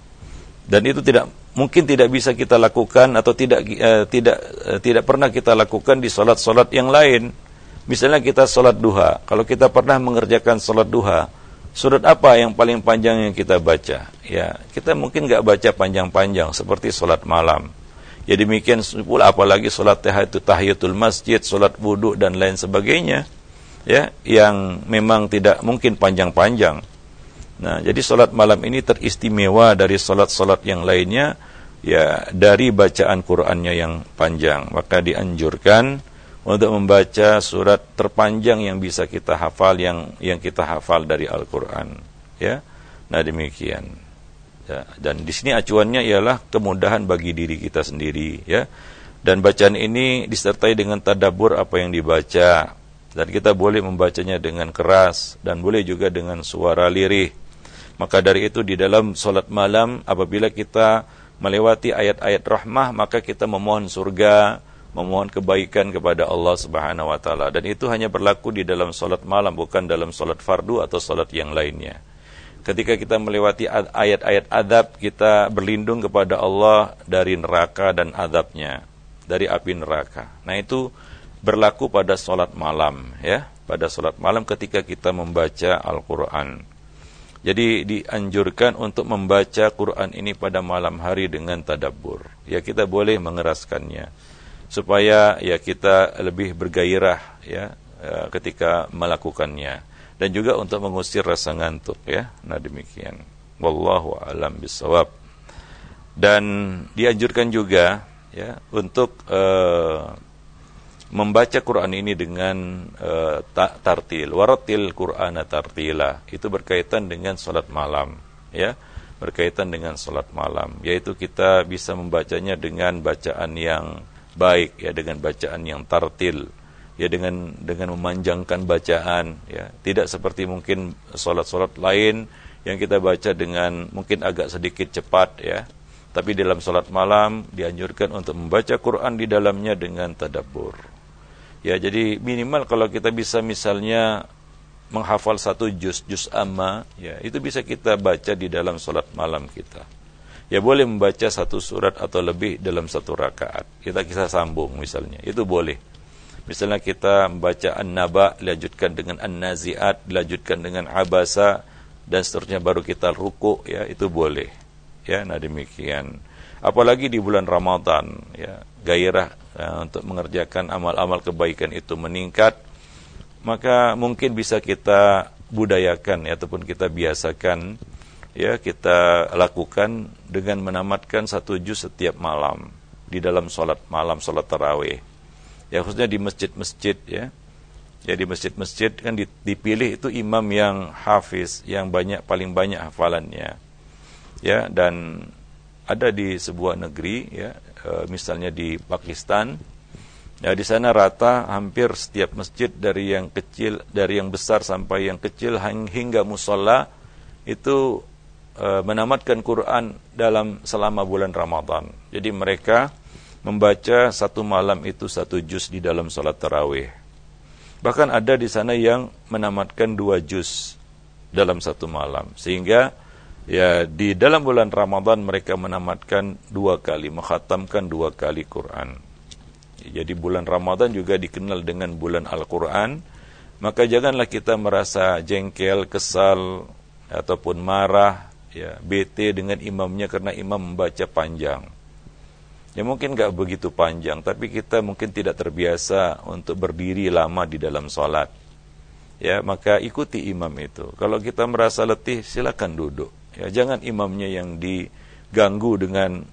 Dan itu tidak mungkin tidak bisa kita lakukan atau tidak eh, tidak eh, tidak pernah kita lakukan di salat-salat yang lain. Misalnya kita salat duha. Kalau kita pernah mengerjakan salat duha, surat apa yang paling panjang yang kita baca? Ya, kita mungkin enggak baca panjang-panjang seperti salat malam. Ya demikian pula apalagi salat tahiyatul masjid, salat wudu dan lain sebagainya, ya, yang memang tidak mungkin panjang-panjang. Nah, jadi salat malam ini teristimewa dari salat-salat yang lainnya, ya, dari bacaan Qur'annya yang panjang. Maka dianjurkan untuk membaca surat terpanjang yang bisa kita hafal, yang yang kita hafal dari Al-Qur'an, ya. Nah, demikian. Ya, dan di sini acuannya ialah kemudahan bagi diri kita sendiri, ya. Dan bacaan ini disertai dengan tadabbur apa yang dibaca, dan kita boleh membacanya dengan keras dan boleh juga dengan suara lirih. Maka dari itu di dalam salat malam apabila kita melewati ayat-ayat rahmah, maka kita memohon surga, memohon kebaikan kepada Allah Subhanahu wa taala, dan itu hanya berlaku di dalam salat malam, bukan dalam salat fardu atau salat yang lainnya. Ketika kita melewati ayat-ayat adab, kita berlindung kepada Allah dari neraka dan adabnya, dari api neraka. Nah, itu berlaku pada salat malam, ya, pada salat malam ketika kita membaca Al-Qur'an. Jadi dianjurkan untuk membaca Quran ini pada malam hari dengan tadabbur. Ya, kita boleh mengeraskannya supaya ya kita lebih bergairah, ya, ketika melakukannya, dan juga untuk mengusir rasa ngantuk, ya. Nah, demikian. Wallahu a'lam bishawab. Dan dianjurkan juga, ya, untuk uh, membaca Quran ini dengan uh, tartil, waratil Qur'ana tartila. Itu berkaitan dengan salat malam, ya. Berkaitan dengan salat malam, yaitu kita bisa membacanya dengan bacaan yang baik, ya, dengan bacaan yang tartil, ya, dengan dengan memanjangkan bacaan, ya. Tidak seperti mungkin salat-salat lain yang kita baca dengan mungkin agak sedikit cepat, ya. Tapi dalam salat malam dianjurkan untuk membaca Quran di dalamnya dengan tadabbur. Ya, jadi minimal kalau kita bisa misalnya menghafal satu juz, juz amma, ya, itu bisa kita baca di dalam salat malam kita. Ya, boleh membaca satu surat atau lebih dalam satu rakaat. Kita bisa sambung misalnya, itu boleh. Misalnya kita membaca An-Naba, dilanjutkan dengan An-Nazi'at, dilanjutkan dengan Abasa, dan seterusnya baru kita ruku, ya, itu boleh. Ya, nah demikian. Apalagi di bulan Ramadan, ya, gairah ya, untuk mengerjakan amal-amal kebaikan itu meningkat, maka mungkin bisa kita budayakan, ya, ataupun kita biasakan, ya, kita lakukan dengan menamatkan satu juz setiap malam di dalam salat malam, salat tarawih. Ya, khususnya di masjid-masjid, ya. Ya, di masjid-masjid kan dipilih itu imam yang hafiz, yang banyak, paling banyak hafalannya. Ya, dan ada di sebuah negeri, ya, e, misalnya di Pakistan. Ya, di sana rata hampir setiap masjid dari yang kecil, dari yang besar sampai yang kecil hingga musalla itu e, menamatkan Quran dalam selama bulan Ramadan. Jadi mereka membaca satu malam itu satu juz di dalam salat tarawih. Bahkan ada di sana yang menamatkan dua juz dalam satu malam. Sehingga ya di dalam bulan Ramadan mereka menamatkan dua kali, mengkhatamkan dua kali Quran. Jadi bulan Ramadan juga dikenal dengan bulan Al-Quran. Maka janganlah kita merasa jengkel, kesal, ataupun marah, ya, bete dengan imamnya karena imam membaca panjang. Ya, mungkin gak begitu panjang, tapi kita mungkin tidak terbiasa untuk berdiri lama di dalam sholat. Ya, maka ikuti imam itu. Kalau kita merasa letih, silakan duduk. Ya, jangan imamnya yang diganggu dengan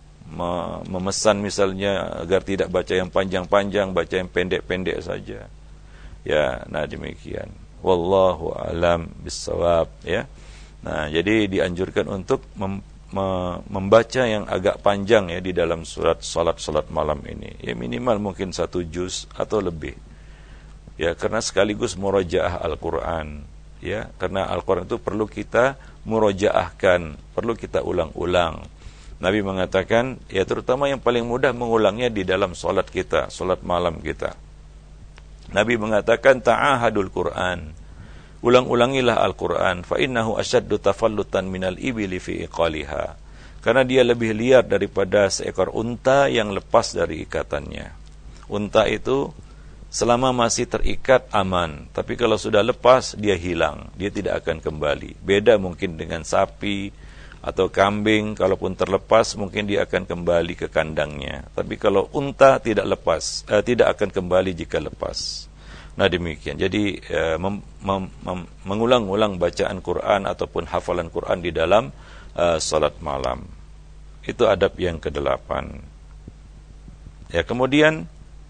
memesan misalnya agar tidak baca yang panjang-panjang, baca yang pendek-pendek saja. Ya, nah demikian. Wallahu a'lam bissawab, ya. Nah, jadi dianjurkan untuk mem- me- membaca yang agak panjang ya di dalam surat salat-salat malam ini. Ya minimal mungkin satu juz atau lebih. Ya, karena sekaligus murajaah Al-Qur'an. Ya, karena Al-Qur'an itu perlu kita murajaahkan, perlu kita ulang-ulang. Nabi mengatakan, ya terutama yang paling mudah mengulangnya di dalam salat kita, salat malam kita. Nabi mengatakan ta'ahadul Qur'an. Ulang-ulangilah Al-Qur'an, fa innahu asyaddu tafallutan minal ibili fi iqaliha. Karena dia lebih liar daripada seekor unta yang lepas dari ikatannya. Unta itu selama masih terikat aman, tapi kalau sudah lepas dia hilang, dia tidak akan kembali. Beda mungkin dengan sapi atau kambing, kalaupun terlepas mungkin dia akan kembali ke kandangnya. Tapi kalau unta tidak lepas, eh, tidak akan kembali jika lepas. Nah demikian. Jadi eh, mem, mem, mem, mengulang-ulang bacaan Quran ataupun hafalan Quran di dalam eh, salat malam. Itu adab yang kedelapan. Ya, kemudian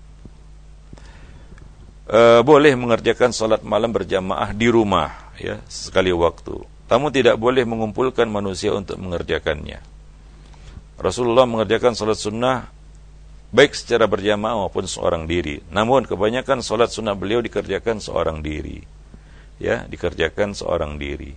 Uh, boleh mengerjakan salat malam berjamaah di rumah ya sekali waktu. Namun tidak boleh mengumpulkan manusia untuk mengerjakannya. Rasulullah mengerjakan salat sunnah baik secara berjamaah maupun seorang diri. Namun kebanyakan salat sunnah beliau dikerjakan seorang diri. Ya, dikerjakan seorang diri.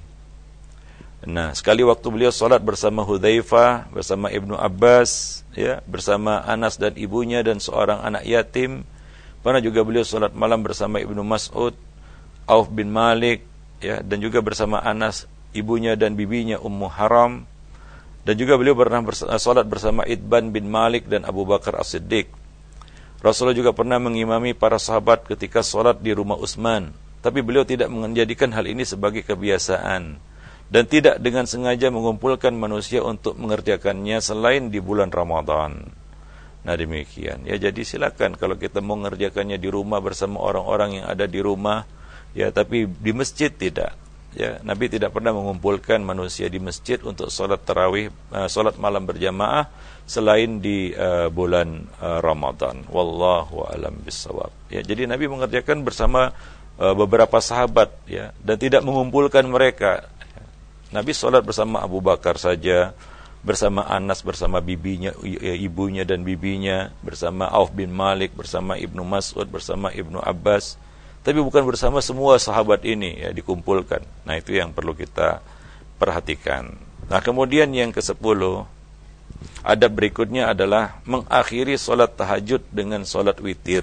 Nah, sekali waktu beliau salat bersama Hudzaifah, bersama Ibnu Abbas, ya, bersama Anas dan ibunya dan seorang anak yatim. Pernah juga beliau salat malam bersama Ibnu Mas'ud, Auf bin Malik, ya, dan juga bersama Anas, ibunya dan bibinya Ummu Haram. Dan juga beliau pernah salat bersama Itban bin Malik dan Abu Bakar As-Siddiq. Rasulullah juga pernah mengimami para sahabat ketika salat di rumah Utsman, tapi beliau tidak menjadikan hal ini sebagai kebiasaan dan tidak dengan sengaja mengumpulkan manusia untuk mengerjakannya selain di bulan Ramadan. Nah demikian. Ya, jadi silakan kalau kita mau mengerjakannya di rumah bersama orang-orang yang ada di rumah, ya, tapi di masjid tidak. Ya, Nabi tidak pernah mengumpulkan manusia di masjid untuk salat tarawih, uh, salat malam berjamaah selain di uh, bulan uh, Ramadan. Wallahu a'lam bissawab. Ya, jadi Nabi mengerjakan bersama uh, beberapa sahabat, ya, dan tidak mengumpulkan mereka. Nabi salat bersama Abu Bakar saja, bersama Anas, bersama bibinya, ibunya dan bibinya, bersama Auf bin Malik, bersama Ibnu Mas'ud, bersama Ibnu Abbas, tapi bukan bersama semua sahabat ini, ya, dikumpulkan. Nah itu yang perlu kita perhatikan. Nah kemudian yang kesepuluh, adab berikutnya adalah mengakhiri solat tahajud dengan solat witir.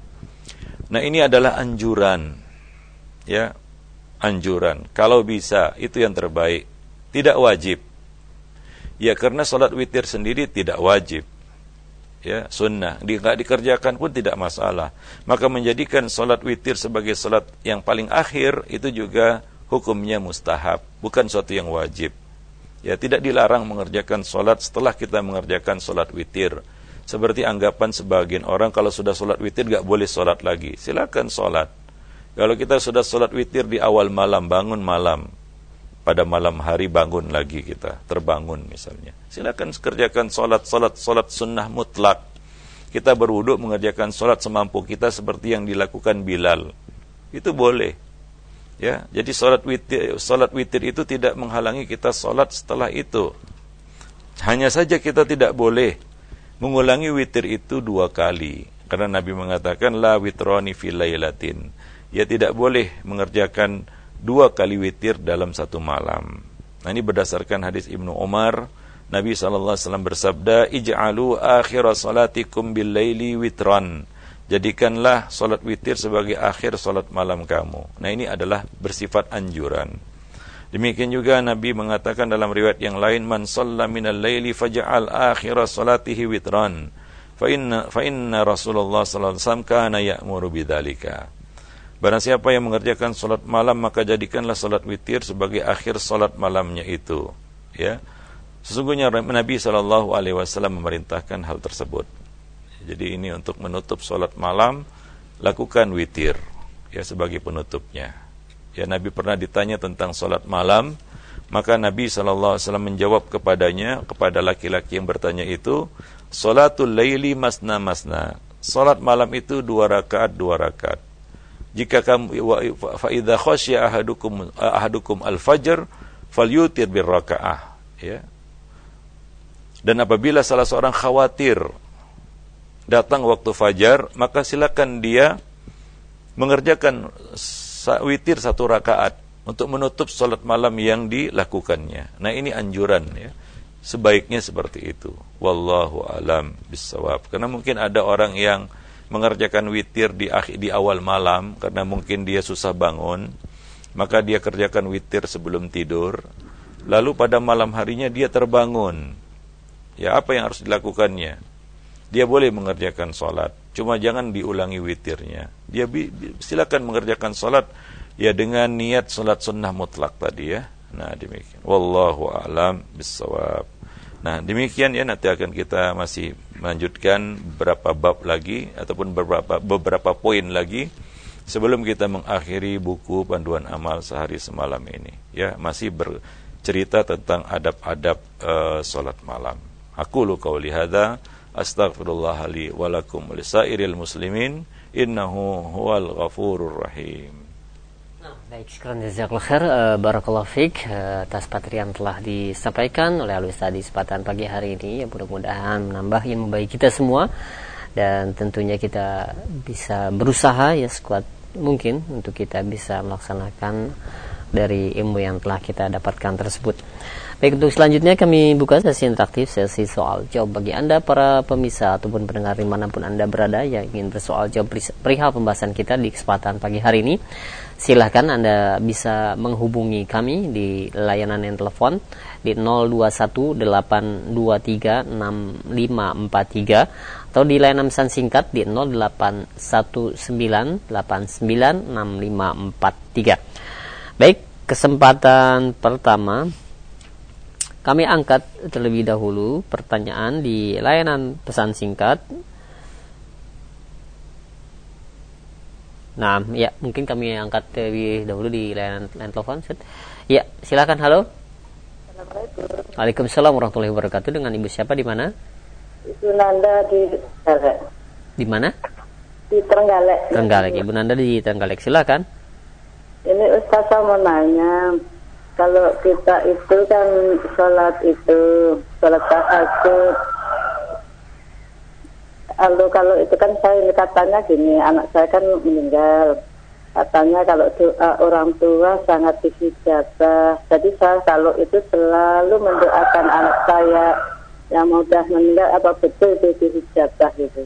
Nah ini adalah anjuran, ya, anjuran. Kalau bisa itu yang terbaik, tidak wajib. Ya, karena salat witir sendiri tidak wajib. Ya, sunnah. Tidak dikerjakan pun tidak masalah. Maka menjadikan salat witir sebagai salat yang paling akhir itu juga hukumnya mustahab, bukan suatu yang wajib. Ya, tidak dilarang mengerjakan salat setelah kita mengerjakan salat witir. Seperti anggapan sebagian orang kalau sudah salat witir enggak boleh salat lagi. Silakan salat. Kalau kita sudah salat witir di awal malam, bangun malam, pada malam hari bangun lagi kita, terbangun misalnya, silakan kerjakan solat, solat, solat sunnah mutlak. Kita berwudu mengerjakan solat semampu kita seperti yang dilakukan Bilal, itu boleh. Ya, jadi solat witir, solat witir itu tidak menghalangi kita solat setelah itu. Hanya saja kita tidak boleh mengulangi witir itu dua kali, karena Nabi mengatakan la witroni fil lailatin. Ya, tidak boleh mengerjakan dua kali witir dalam satu malam. Nah ini berdasarkan hadis Ibnu Umar, Nabi sallallahu alaihi wasallam bersabda, ij'alu akhira salatikum bil laili witran. Jadikanlah salat witir sebagai akhir salat malam kamu. Nah ini adalah bersifat anjuran. Demikian juga Nabi mengatakan dalam riwayat yang lain, man shalla minal laili faj'al akhira salatihi witran. Fa inna fa inna Rasulullah sallallahu alaihi wasallam kana ya'muru bidzalika. Barang siapa yang mengerjakan salat malam, maka jadikanlah salat witir sebagai akhir salat malamnya itu. Ya, sesungguhnya Nabi Shallallahu Alaihi Wasallam memerintahkan hal tersebut. Jadi ini untuk menutup salat malam, lakukan witir, ya, sebagai penutupnya. Ya, Nabi pernah ditanya tentang salat malam, maka Nabi Shallallahu Alaihi Wasallam menjawab kepadanya, kepada laki-laki yang bertanya itu, salatul laili masna masna. Salat malam itu dua rakaat dua rakaat. Jika kamu fa idza khasya ahadukum ahadukum al-fajr falyutir bir rakaah, ya. Dan apabila salah seorang khawatir datang waktu fajar, maka silakan dia mengerjakan witir satu rakaat untuk menutup salat malam yang dilakukannya. Nah, ini anjuran ya. Sebaiknya seperti itu. Wallahu alam bissawab. Karena mungkin ada orang yang mengerjakan witir di akhir, di awal malam karena mungkin dia susah bangun, maka dia kerjakan witir sebelum tidur. Lalu pada malam harinya dia terbangun. Ya, apa yang harus dilakukannya? Dia boleh mengerjakan salat, cuma jangan diulangi witirnya. Dia bi- silakan mengerjakan salat ya dengan niat salat sunnah mutlak tadi ya. Nah, demikian. Wallahu a'lam bissawab. Nah, demikian ya, nanti akan kita masih melanjutkan beberapa bab lagi ataupun beberapa beberapa poin lagi sebelum kita mengakhiri buku panduan amal sehari semalam ini. Ya, masih bercerita tentang adab-adab uh, salat malam. Aqulu qauli hadza astaghfirullah li wa lakum wa lisairil muslimin innahu huwal ghafurur rahim. Baik, sekarang jazakallahu khair, uh, barakallahu fiik uh, atas materi yang telah disampaikan oleh Al-Ustaz di kesempatan pagi hari ini. Ya, mudah-mudahan menambah ilmu bagi kita semua dan tentunya kita bisa berusaha ya sekuat mungkin untuk kita bisa melaksanakan dari ilmu yang telah kita dapatkan tersebut. Baik, untuk selanjutnya kami buka sesi interaktif, sesi soal jawab bagi Anda para pemirsa ataupun pendengar dimanapun Anda berada yang ingin bersoal jawab perihal pembahasan kita di kesempatan pagi hari ini. Silahkan Anda bisa menghubungi kami di layanan yang telepon di nol dua satu delapan dua tiga enam lima empat tiga atau di layanan pesan singkat di nol delapan satu sembilan delapan sembilan enam lima empat tiga. Baik, kesempatan pertama kami angkat terlebih dahulu pertanyaan di layanan pesan singkat. Nah, ya mungkin kami angkat terlebih dahulu di layanan, layanan telepon. Ya, silakan. Halo. Assalamualaikum. Waalaikumsalam warahmatullahi wabarakatuh. Dengan ibu siapa, di mana? Ibu Nanda di Trenggalek. Di mana? Di Trenggalek. Trenggalek. Ibu Nanda di Trenggalek. Silakan. Ini Ustaz saya mau nanya, kalau kita itu kan sholat itu sholat tahajud. Lalu kalau itu kan saya katanya gini, anak saya kan meninggal. Katanya kalau doa orang tua sangat dijabah. Jadi saya kalau itu selalu mendoakan anak saya yang mudah meninggal, apa betul itu dijabah gitu?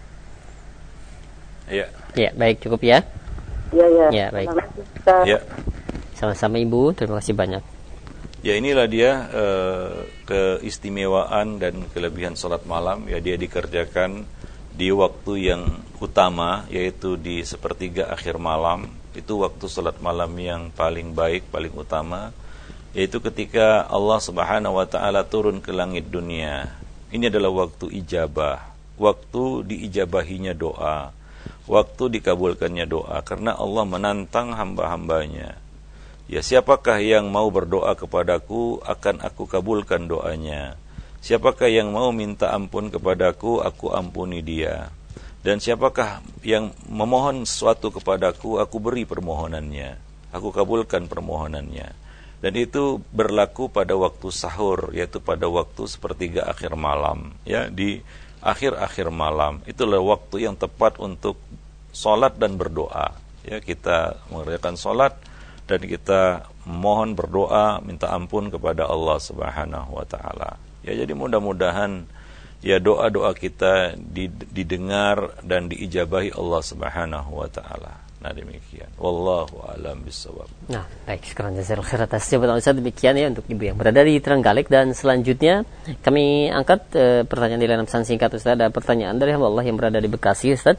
Iya. Ya, baik, cukup ya. Iya, ya. Ya, baik. Ya. Sama-sama Ibu, terima kasih banyak. Ya, inilah dia eh, keistimewaan dan kelebihan salat malam. Ya, dia dikerjakan di waktu yang utama, yaitu di sepertiga akhir malam. Itu waktu salat malam yang paling baik, paling utama, yaitu ketika Allah Subhanahu wa taala turun ke langit dunia. Ini adalah waktu ijabah, waktu diijabahinya doa, waktu dikabulkannya doa, karena Allah menantang hamba-hambanya. Ya, siapakah yang mau berdoa kepadaku, akan aku kabulkan doanya. Siapakah yang mau minta ampun kepadaku, aku ampuni dia. Dan siapakah yang memohon sesuatu kepadaku, aku beri permohonannya, aku kabulkan permohonannya. Dan itu berlaku pada waktu sahur, yaitu pada waktu sepertiga akhir malam. Ya, di akhir-akhir malam, itulah waktu yang tepat untuk sholat dan berdoa. Ya, kita mengerjakan sholat dan kita mohon berdoa, minta ampun kepada Allah Subhanahu wa taala. Ya, jadi mudah-mudahan ya doa-doa kita didengar dan diijabahi Allah Subhanahu wa taala. Nah, demikian. Wallahu a'lam bishawab. Nah, baik, sekarang jazakallahu khair atas jawaban Ustaz. Demikian ya untuk ibu yang berada di Trenggalek. Dan selanjutnya kami angkat e, pertanyaan di layanan pesan singkat Ustaz. Ada pertanyaan dari hamba Allah yang berada di Bekasi, Ustaz.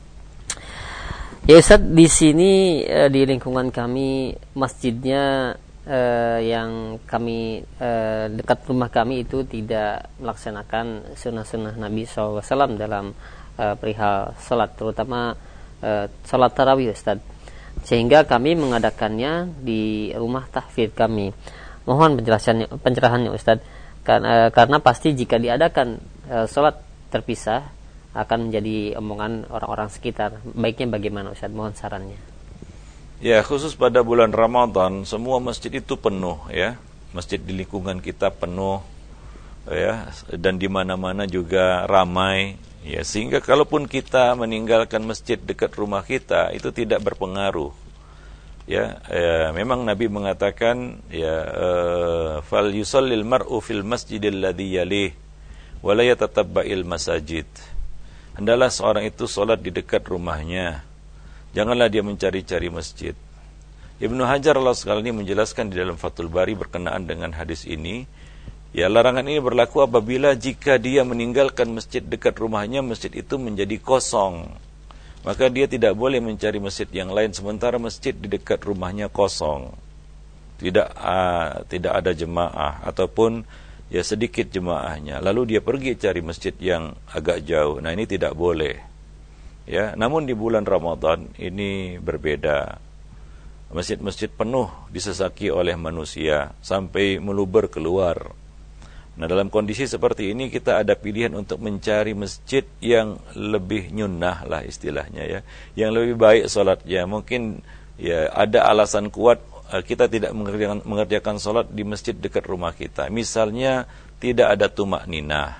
Ya Ustaz, di sini e, di lingkungan kami masjidnya e, yang kami e, dekat rumah kami itu tidak melaksanakan sunnah-sunnah Nabi shallallahu alaihi wasallam dalam e, perihal salat, terutama e, salat tarawih, Ustaz. Sehingga kami mengadakannya di rumah tahfidz kami. Mohon penjelasannya, pencerahannya Ustaz. Karena, karena pasti jika diadakan e, salat terpisah akan menjadi omongan orang-orang sekitar. Baiknya bagaimana Ustaz? Mohon sarannya. Ya, khusus pada bulan Ramadan semua masjid itu penuh ya. Masjid di lingkungan kita penuh. ya, dan di mana-mana juga ramai, ya, sehingga kalaupun kita meninggalkan masjid dekat rumah kita itu tidak berpengaruh. Ya, ya memang Nabi mengatakan, ya, uh, fal yusallil mar'u fil masjidil ladzi yalih wa la yatatabba'il masajid. Hendaklah seorang itu salat di dekat rumahnya, janganlah dia mencari-cari masjid. Ibnu Hajar al-Asqalani menjelaskan di dalam Fathul Bari berkenaan dengan hadis ini, ya, larangan ini berlaku apabila jika dia meninggalkan masjid dekat rumahnya, masjid itu menjadi kosong. Maka dia tidak boleh mencari masjid yang lain sementara masjid di dekat rumahnya kosong. Tidak uh, tidak ada jemaah ataupun ya sedikit jemaahnya. Lalu dia pergi cari masjid yang agak jauh. Nah, ini tidak boleh. Ya, namun di bulan Ramadan ini berbeda. Masjid-masjid penuh disesaki oleh manusia sampai meluber keluar. Nah, dalam kondisi seperti ini kita ada pilihan untuk mencari masjid yang lebih nyunnah lah istilahnya, ya, yang lebih baik salatnya. Mungkin ya ada alasan kuat kita tidak mengerjakan, mengerjakan salat di masjid dekat rumah kita. Misalnya tidak ada tumak ninah,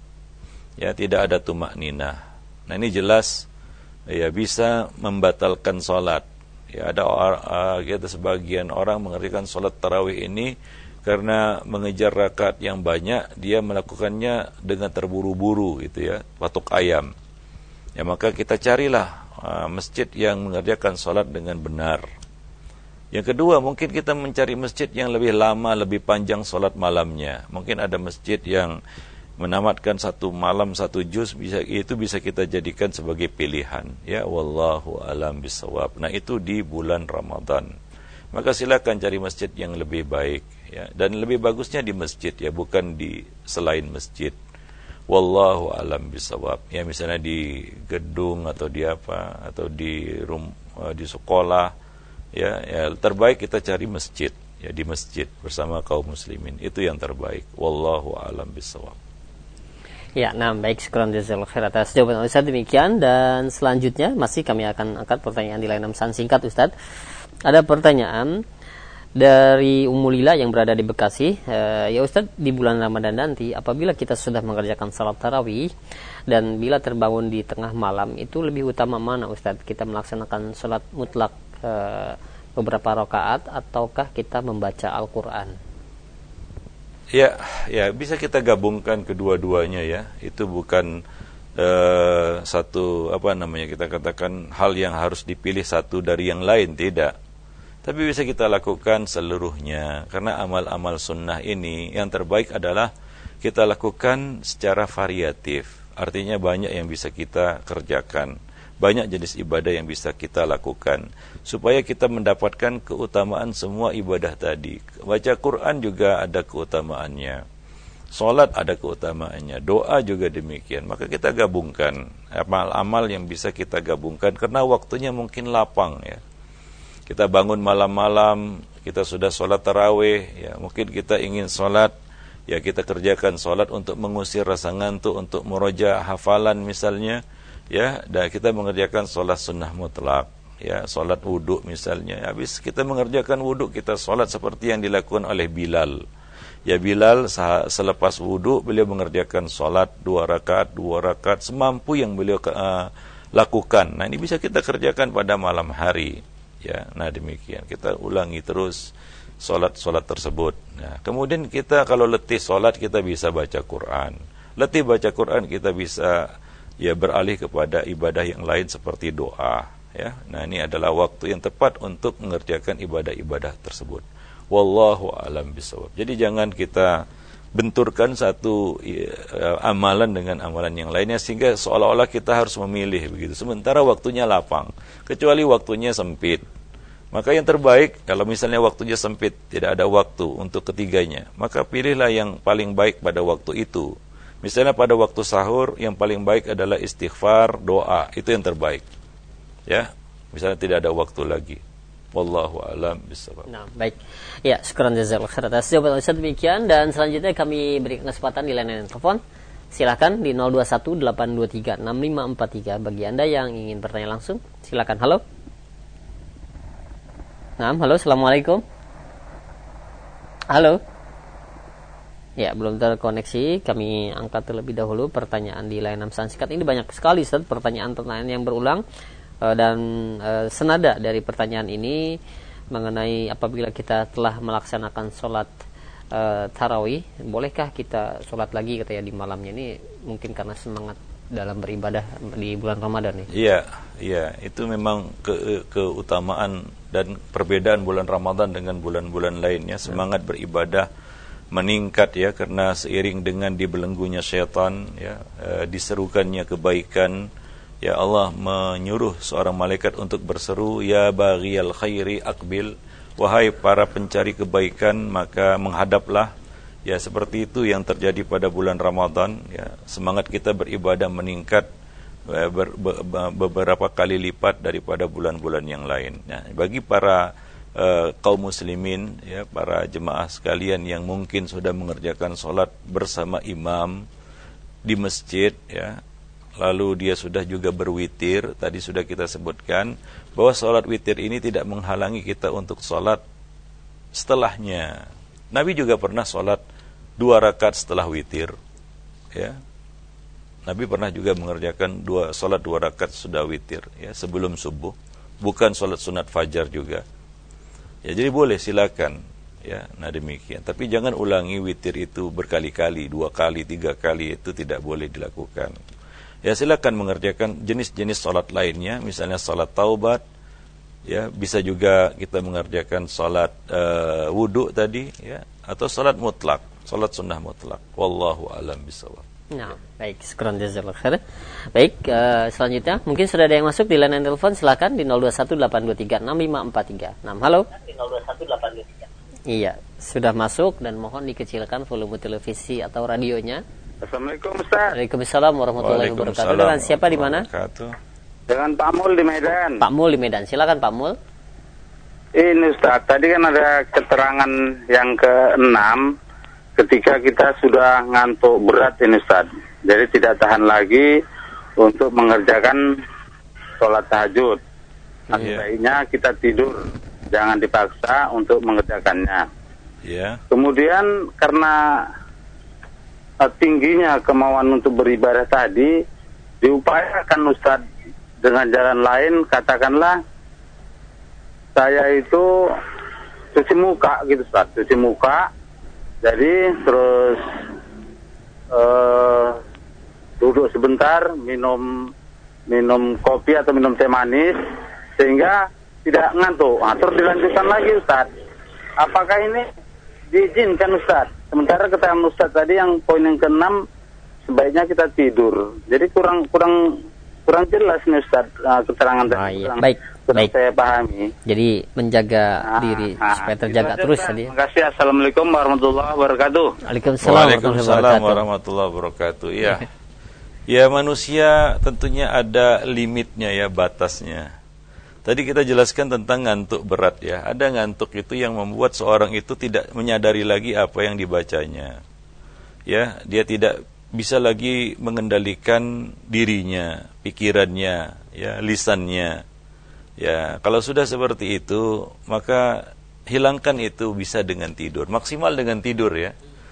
ya, tidak ada tumak ninah. Nah, ini jelas ya bisa membatalkan salat. Ya, ada uh, kita sebagian orang mengerjakan salat tarawih ini karena mengejar rakaat yang banyak, dia melakukannya dengan terburu-buru gitu, ya, patok ayam. Ya, maka kita carilah uh, masjid yang mengerjakan salat dengan benar. Yang kedua, mungkin kita mencari masjid yang lebih lama, lebih panjang salat malamnya. Mungkin ada masjid yang menamatkan satu malam satu juz, bisa itu bisa kita jadikan sebagai pilihan, ya, wallahu alam bisawab. Nah, itu di bulan Ramadan. Maka silakan cari masjid yang lebih baik, ya, dan lebih bagusnya di masjid, ya, bukan di selain masjid. Wallahu alam bisawab. Ya, misalnya di gedung atau di apa atau di rum, di sekolah, ya, ya terbaik kita cari masjid, ya, di masjid bersama kaum muslimin. Itu yang terbaik. Wallahu alam bisawab. Ya, nah baik, syukran jazakallahu khair atas jawaban Ustaz. Demikian, dan selanjutnya masih kami akan angkat pertanyaan di layanan pesan singkat Ustaz. Ada pertanyaan dari Ummu Lila yang berada di Bekasi. E, ya Ustaz, di bulan Ramadan nanti apabila kita sudah mengerjakan salat tarawih dan bila terbangun di tengah malam, itu lebih utama mana Ustaz? Kita melaksanakan salat mutlak e, beberapa rakaat ataukah kita membaca Al-Qur'an? Ya, ya bisa kita gabungkan kedua-duanya, ya. Itu bukan uh, satu apa namanya kita katakan hal yang harus dipilih satu dari yang lain, tidak. Tapi bisa kita lakukan seluruhnya, karena amal-amal sunnah ini yang terbaik adalah kita lakukan secara variatif. Artinya banyak yang bisa kita kerjakan, banyak jenis ibadah yang bisa kita lakukan, supaya kita mendapatkan keutamaan semua ibadah tadi. Baca Quran juga ada keutamaannya, salat ada keutamaannya, doa juga demikian. Maka kita gabungkan amal-amal yang bisa kita gabungkan, karena waktunya mungkin lapang, ya. Kita bangun malam-malam, kita sudah salat tarawih, ya, mungkin kita ingin salat, ya, kita kerjakan salat untuk mengusir rasa ngantuk, untuk murojaah hafalan misalnya, ya, dan kita mengerjakan salat sunnah mutlak, ya, salat wudhu misalnya. Habis kita mengerjakan wudhu, kita salat seperti yang dilakukan oleh Bilal. Ya, Bilal selepas wudhu beliau mengerjakan salat dua rakaat, dua rakaat semampu yang beliau uh, lakukan. Nah, ini bisa kita kerjakan pada malam hari, ya. Nah, demikian kita ulangi terus salat-salat tersebut. Nah, kemudian kita kalau letih salat, kita bisa baca Quran. Letih baca Quran, kita bisa ya beralih kepada ibadah yang lain seperti doa, ya. Nah, ini adalah waktu yang tepat untuk mengerjakan ibadah-ibadah tersebut. Wallahu alam bisawab. Jadi jangan kita benturkan satu ya, amalan dengan amalan yang lainnya sehingga seolah-olah kita harus memilih begitu. Sementara waktunya lapang, kecuali waktunya sempit. Maka yang terbaik kalau misalnya waktunya sempit, tidak ada waktu untuk ketiganya, maka pilihlah yang paling baik pada waktu itu. Misalnya pada waktu sahur yang paling baik adalah istighfar, doa, itu yang terbaik. Ya, misalnya tidak ada waktu lagi. Wallahu a'lam bishawab. Nah, baik. Ya, syukran jazakallahu khair atas jawaban Ustaz. Demikian, dan selanjutnya kami beri kesempatan di layanan telepon. Silakan di nol dua satu delapan dua tiga enam lima empat tiga bagi Anda yang ingin bertanya langsung. Silakan. Halo. Nah, halo, assalamualaikum. Halo. Ya, belum terkoneksi. Kami angkat terlebih dahulu pertanyaan di layanan pesan singkat. Ini banyak sekali, Ustaz, pertanyaan-pertanyaan yang berulang uh, dan uh, senada dari pertanyaan ini mengenai apabila kita telah melaksanakan sholat uh, tarawih, bolehkah kita sholat lagi katanya di malamnya? Ini mungkin karena semangat dalam beribadah di bulan Ramadan nih. Iya, iya, itu memang ke, keutamaan dan perbedaan bulan Ramadan dengan bulan-bulan lainnya. Semangat beribadah meningkat ya, karena seiring dengan dibelenggunya syaitan ya, e, diserukannya kebaikan ya, Allah menyuruh seorang malaikat untuk berseru, ya baghiyal khairi aqbil, wahai para pencari kebaikan maka menghadaplah. Ya, seperti itu yang terjadi pada bulan Ramadan ya, semangat kita beribadah meningkat e, ber, be, be, beberapa kali lipat daripada bulan-bulan yang lain. Nah, bagi para Uh, kaum muslimin ya, para jemaah sekalian yang mungkin sudah mengerjakan sholat bersama imam di masjid ya, lalu dia sudah juga berwitir, tadi sudah kita sebutkan bahwa sholat witir ini tidak menghalangi kita untuk sholat setelahnya. Nabi juga pernah sholat dua rakaat setelah witir ya. Nabi pernah juga mengerjakan dua sholat dua rakaat sudah witir ya, sebelum subuh, bukan sholat sunat fajar juga. Ya, jadi boleh, silakan ya. Nah, demikian. Tapi jangan ulangi witir itu berkali-kali, dua kali, tiga kali, itu tidak boleh dilakukan. Ya, silakan mengerjakan jenis-jenis salat lainnya, misalnya salat taubat. Ya, bisa juga kita mengerjakan salat uh, wudu tadi ya, atau salat mutlak, salat sunnah mutlak. Wallahu a'lam bishawab. Nah, baik, syukran jazakallahu khair. Baik, uh, selanjutnya mungkin sudah ada yang masuk di layanan telepon, silakan di nol dua satu delapan dua tiga enam lima empat tiga enam. Halo. nol dua satu delapan dua tiga. Iya, sudah masuk dan mohon dikecilkan volume televisi atau radionya. Assalamualaikum Ustaz. Waalaikumsalam warahmatullahi wabarakatuh. Dengan siapa di mana? Dengan Pak Mul di Medan. Pak Mul di Medan. Silakan Pak Mul. Ini Ustaz, tadi kan ada keterangan yang keenam ketika kita sudah ngantuk berat ini Ustaz. Jadi tidak tahan lagi untuk mengerjakan sholat tahajud. Nah, yeah. Sebaiknya kita tidur, jangan dipaksa untuk mengerjakannya. Yeah. Kemudian karena uh, tingginya kemauan untuk beribadah tadi, diupayakan Ustaz dengan jalan lain, katakanlah saya itu cuci muka gitu Ustaz, cuci muka. Jadi terus uh, duduk sebentar, minum minum kopi atau minum teh manis sehingga tidak ngantuk. Nah, terus dilanjutkan lagi Ustaz. Apakah ini diizinkan Ustaz? Sementara keterangan Ustaz tadi yang poin yang keenam sebaiknya kita tidur. Jadi kurang kurang kurang jelas nih Ustaz uh, keterangan tadi. Oh, iya. Baik. Baik. Saya pahami. Jadi menjaga nah, diri nah, supaya terjaga terus tadi. Terima kasih. Assalamualaikum warahmatullahi wabarakatuh. Waalaikumsalam, Waalaikumsalam warahmatullahi wabarakatuh. Iya. Ya, manusia tentunya ada limitnya ya, batasnya. Tadi kita jelaskan tentang ngantuk berat ya. Ada ngantuk itu yang membuat seorang itu tidak menyadari lagi apa yang dibacanya. Ya, dia tidak bisa lagi mengendalikan dirinya, pikirannya, ya, lisannya. Ya, kalau sudah seperti itu, maka hilangkan itu bisa dengan tidur. Maksimal dengan tidur ya.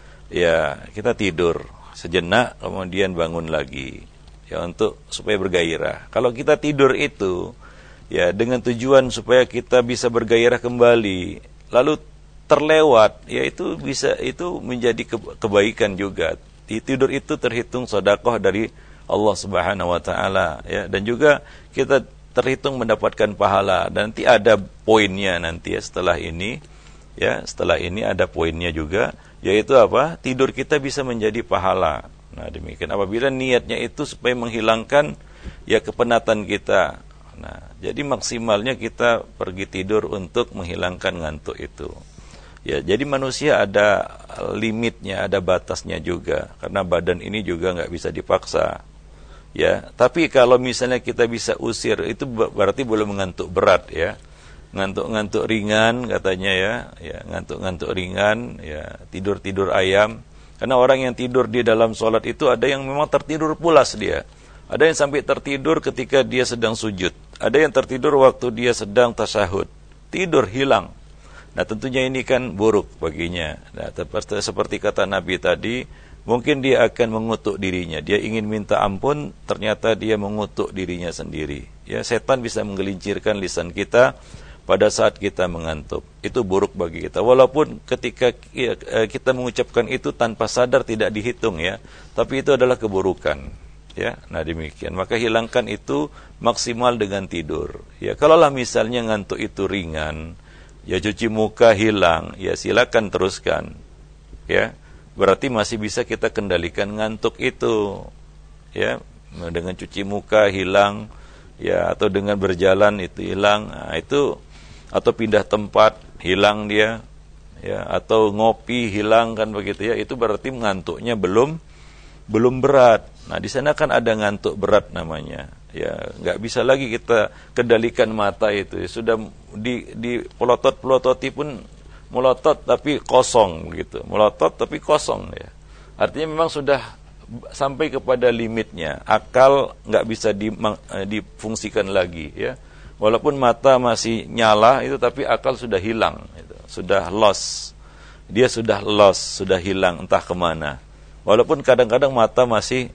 Ya, kita tidur sejenak, kemudian bangun lagi. Ya, untuk supaya bergairah. Kalau kita tidur itu, ya, dengan tujuan supaya kita bisa bergairah kembali, lalu terlewat, ya itu bisa, itu menjadi kebaikan juga. Tidur itu terhitung sedekah dari Allah Subhanahu wa taala ya, dan juga kita terhitung mendapatkan pahala. Dan nanti ada poinnya nanti ya setelah ini ya, setelah ini ada poinnya juga, yaitu apa? Tidur kita bisa menjadi pahala. Nah, demikian apabila niatnya itu supaya menghilangkan ya kepenatan kita. Nah, jadi maksimalnya kita pergi tidur untuk menghilangkan ngantuk itu. Ya, jadi manusia ada limitnya, ada batasnya juga, karena badan ini juga nggak bisa dipaksa. Ya, tapi kalau misalnya kita bisa usir, itu berarti belum mengantuk berat ya. Ngantuk-ngantuk ringan katanya ya, ya ngantuk-ngantuk ringan, ya tidur-tidur ayam. Karena orang yang tidur di dalam sholat itu ada yang memang tertidur pulas dia. Ada yang sampai tertidur ketika dia sedang sujud. Ada yang tertidur waktu dia sedang tasyahud. Tidur hilang. Nah tentunya ini kan buruk baginya. Nah, seperti kata Nabi tadi, mungkin dia akan mengutuk dirinya. Dia ingin minta ampun, ternyata dia mengutuk dirinya sendiri. Ya, setan bisa menggelincirkan lisan kita pada saat kita mengantuk. Itu buruk bagi kita. Walaupun ketika kita mengucapkan itu tanpa sadar tidak dihitung ya, tapi itu adalah keburukan. Ya, nah demikian. Maka hilangkan itu maksimal dengan tidur. Ya, kalaulah misalnya ngantuk itu ringan, ya cuci muka hilang, ya silakan teruskan. Ya, berarti masih bisa kita kendalikan ngantuk itu. Ya, dengan cuci muka hilang, ya atau dengan berjalan itu hilang. Nah, itu atau pindah tempat hilang dia, ya atau ngopi hilang kan begitu ya. Itu berarti ngantuknya belum belum berat. Nah, di sana kan ada ngantuk berat namanya. Ya, nggak bisa lagi kita kendalikan mata itu. Sudah di di pelotot-pelototi pun melotot tapi kosong gitu. Melotot tapi kosong ya. Artinya memang sudah sampai kepada limitnya. Akal nggak bisa di, difungsikan lagi ya. Walaupun mata masih nyala itu, tapi akal sudah hilang gitu. Sudah lost. Dia sudah lost, sudah hilang entah kemana. Walaupun kadang-kadang mata masih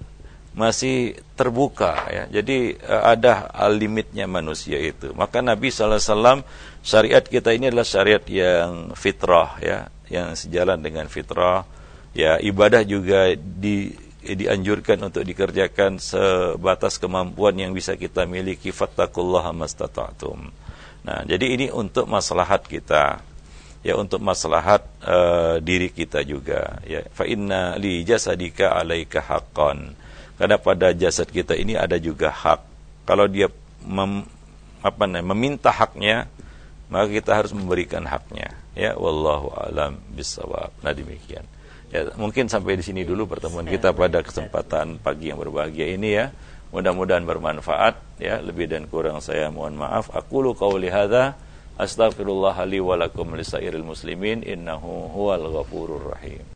masih terbuka ya. Jadi ada limitnya manusia itu. Maka Nabi sallallahu alaihi wasallam, syariat kita ini adalah syariat yang fitrah ya, yang sejalan dengan fitrah. Ya, ibadah juga di dianjurkan untuk dikerjakan sebatas kemampuan yang bisa kita miliki. Fattaqullaha mastata'tum. Nah, jadi ini untuk maslahat kita. Ya, untuk maslahat uh, diri kita juga ya. Fa inna li jasadika 'alaika haqqan. Karena pada jasad kita ini ada juga hak. Kalau dia mem, apa namanya, meminta haknya, maka kita harus memberikan haknya. Ya, wallahu a'lam bissawab. Nah, demikian. Ya, mungkin sampai di sini dulu pertemuan kita pada kesempatan pagi yang berbahagia ini ya. Mudah-mudahan bermanfaat ya. Lebih dan kurang saya mohon maaf. Aqulu qauli hadza astaghfirullah li wa lakum lisairil muslimin innahu huwal ghafurur rahim.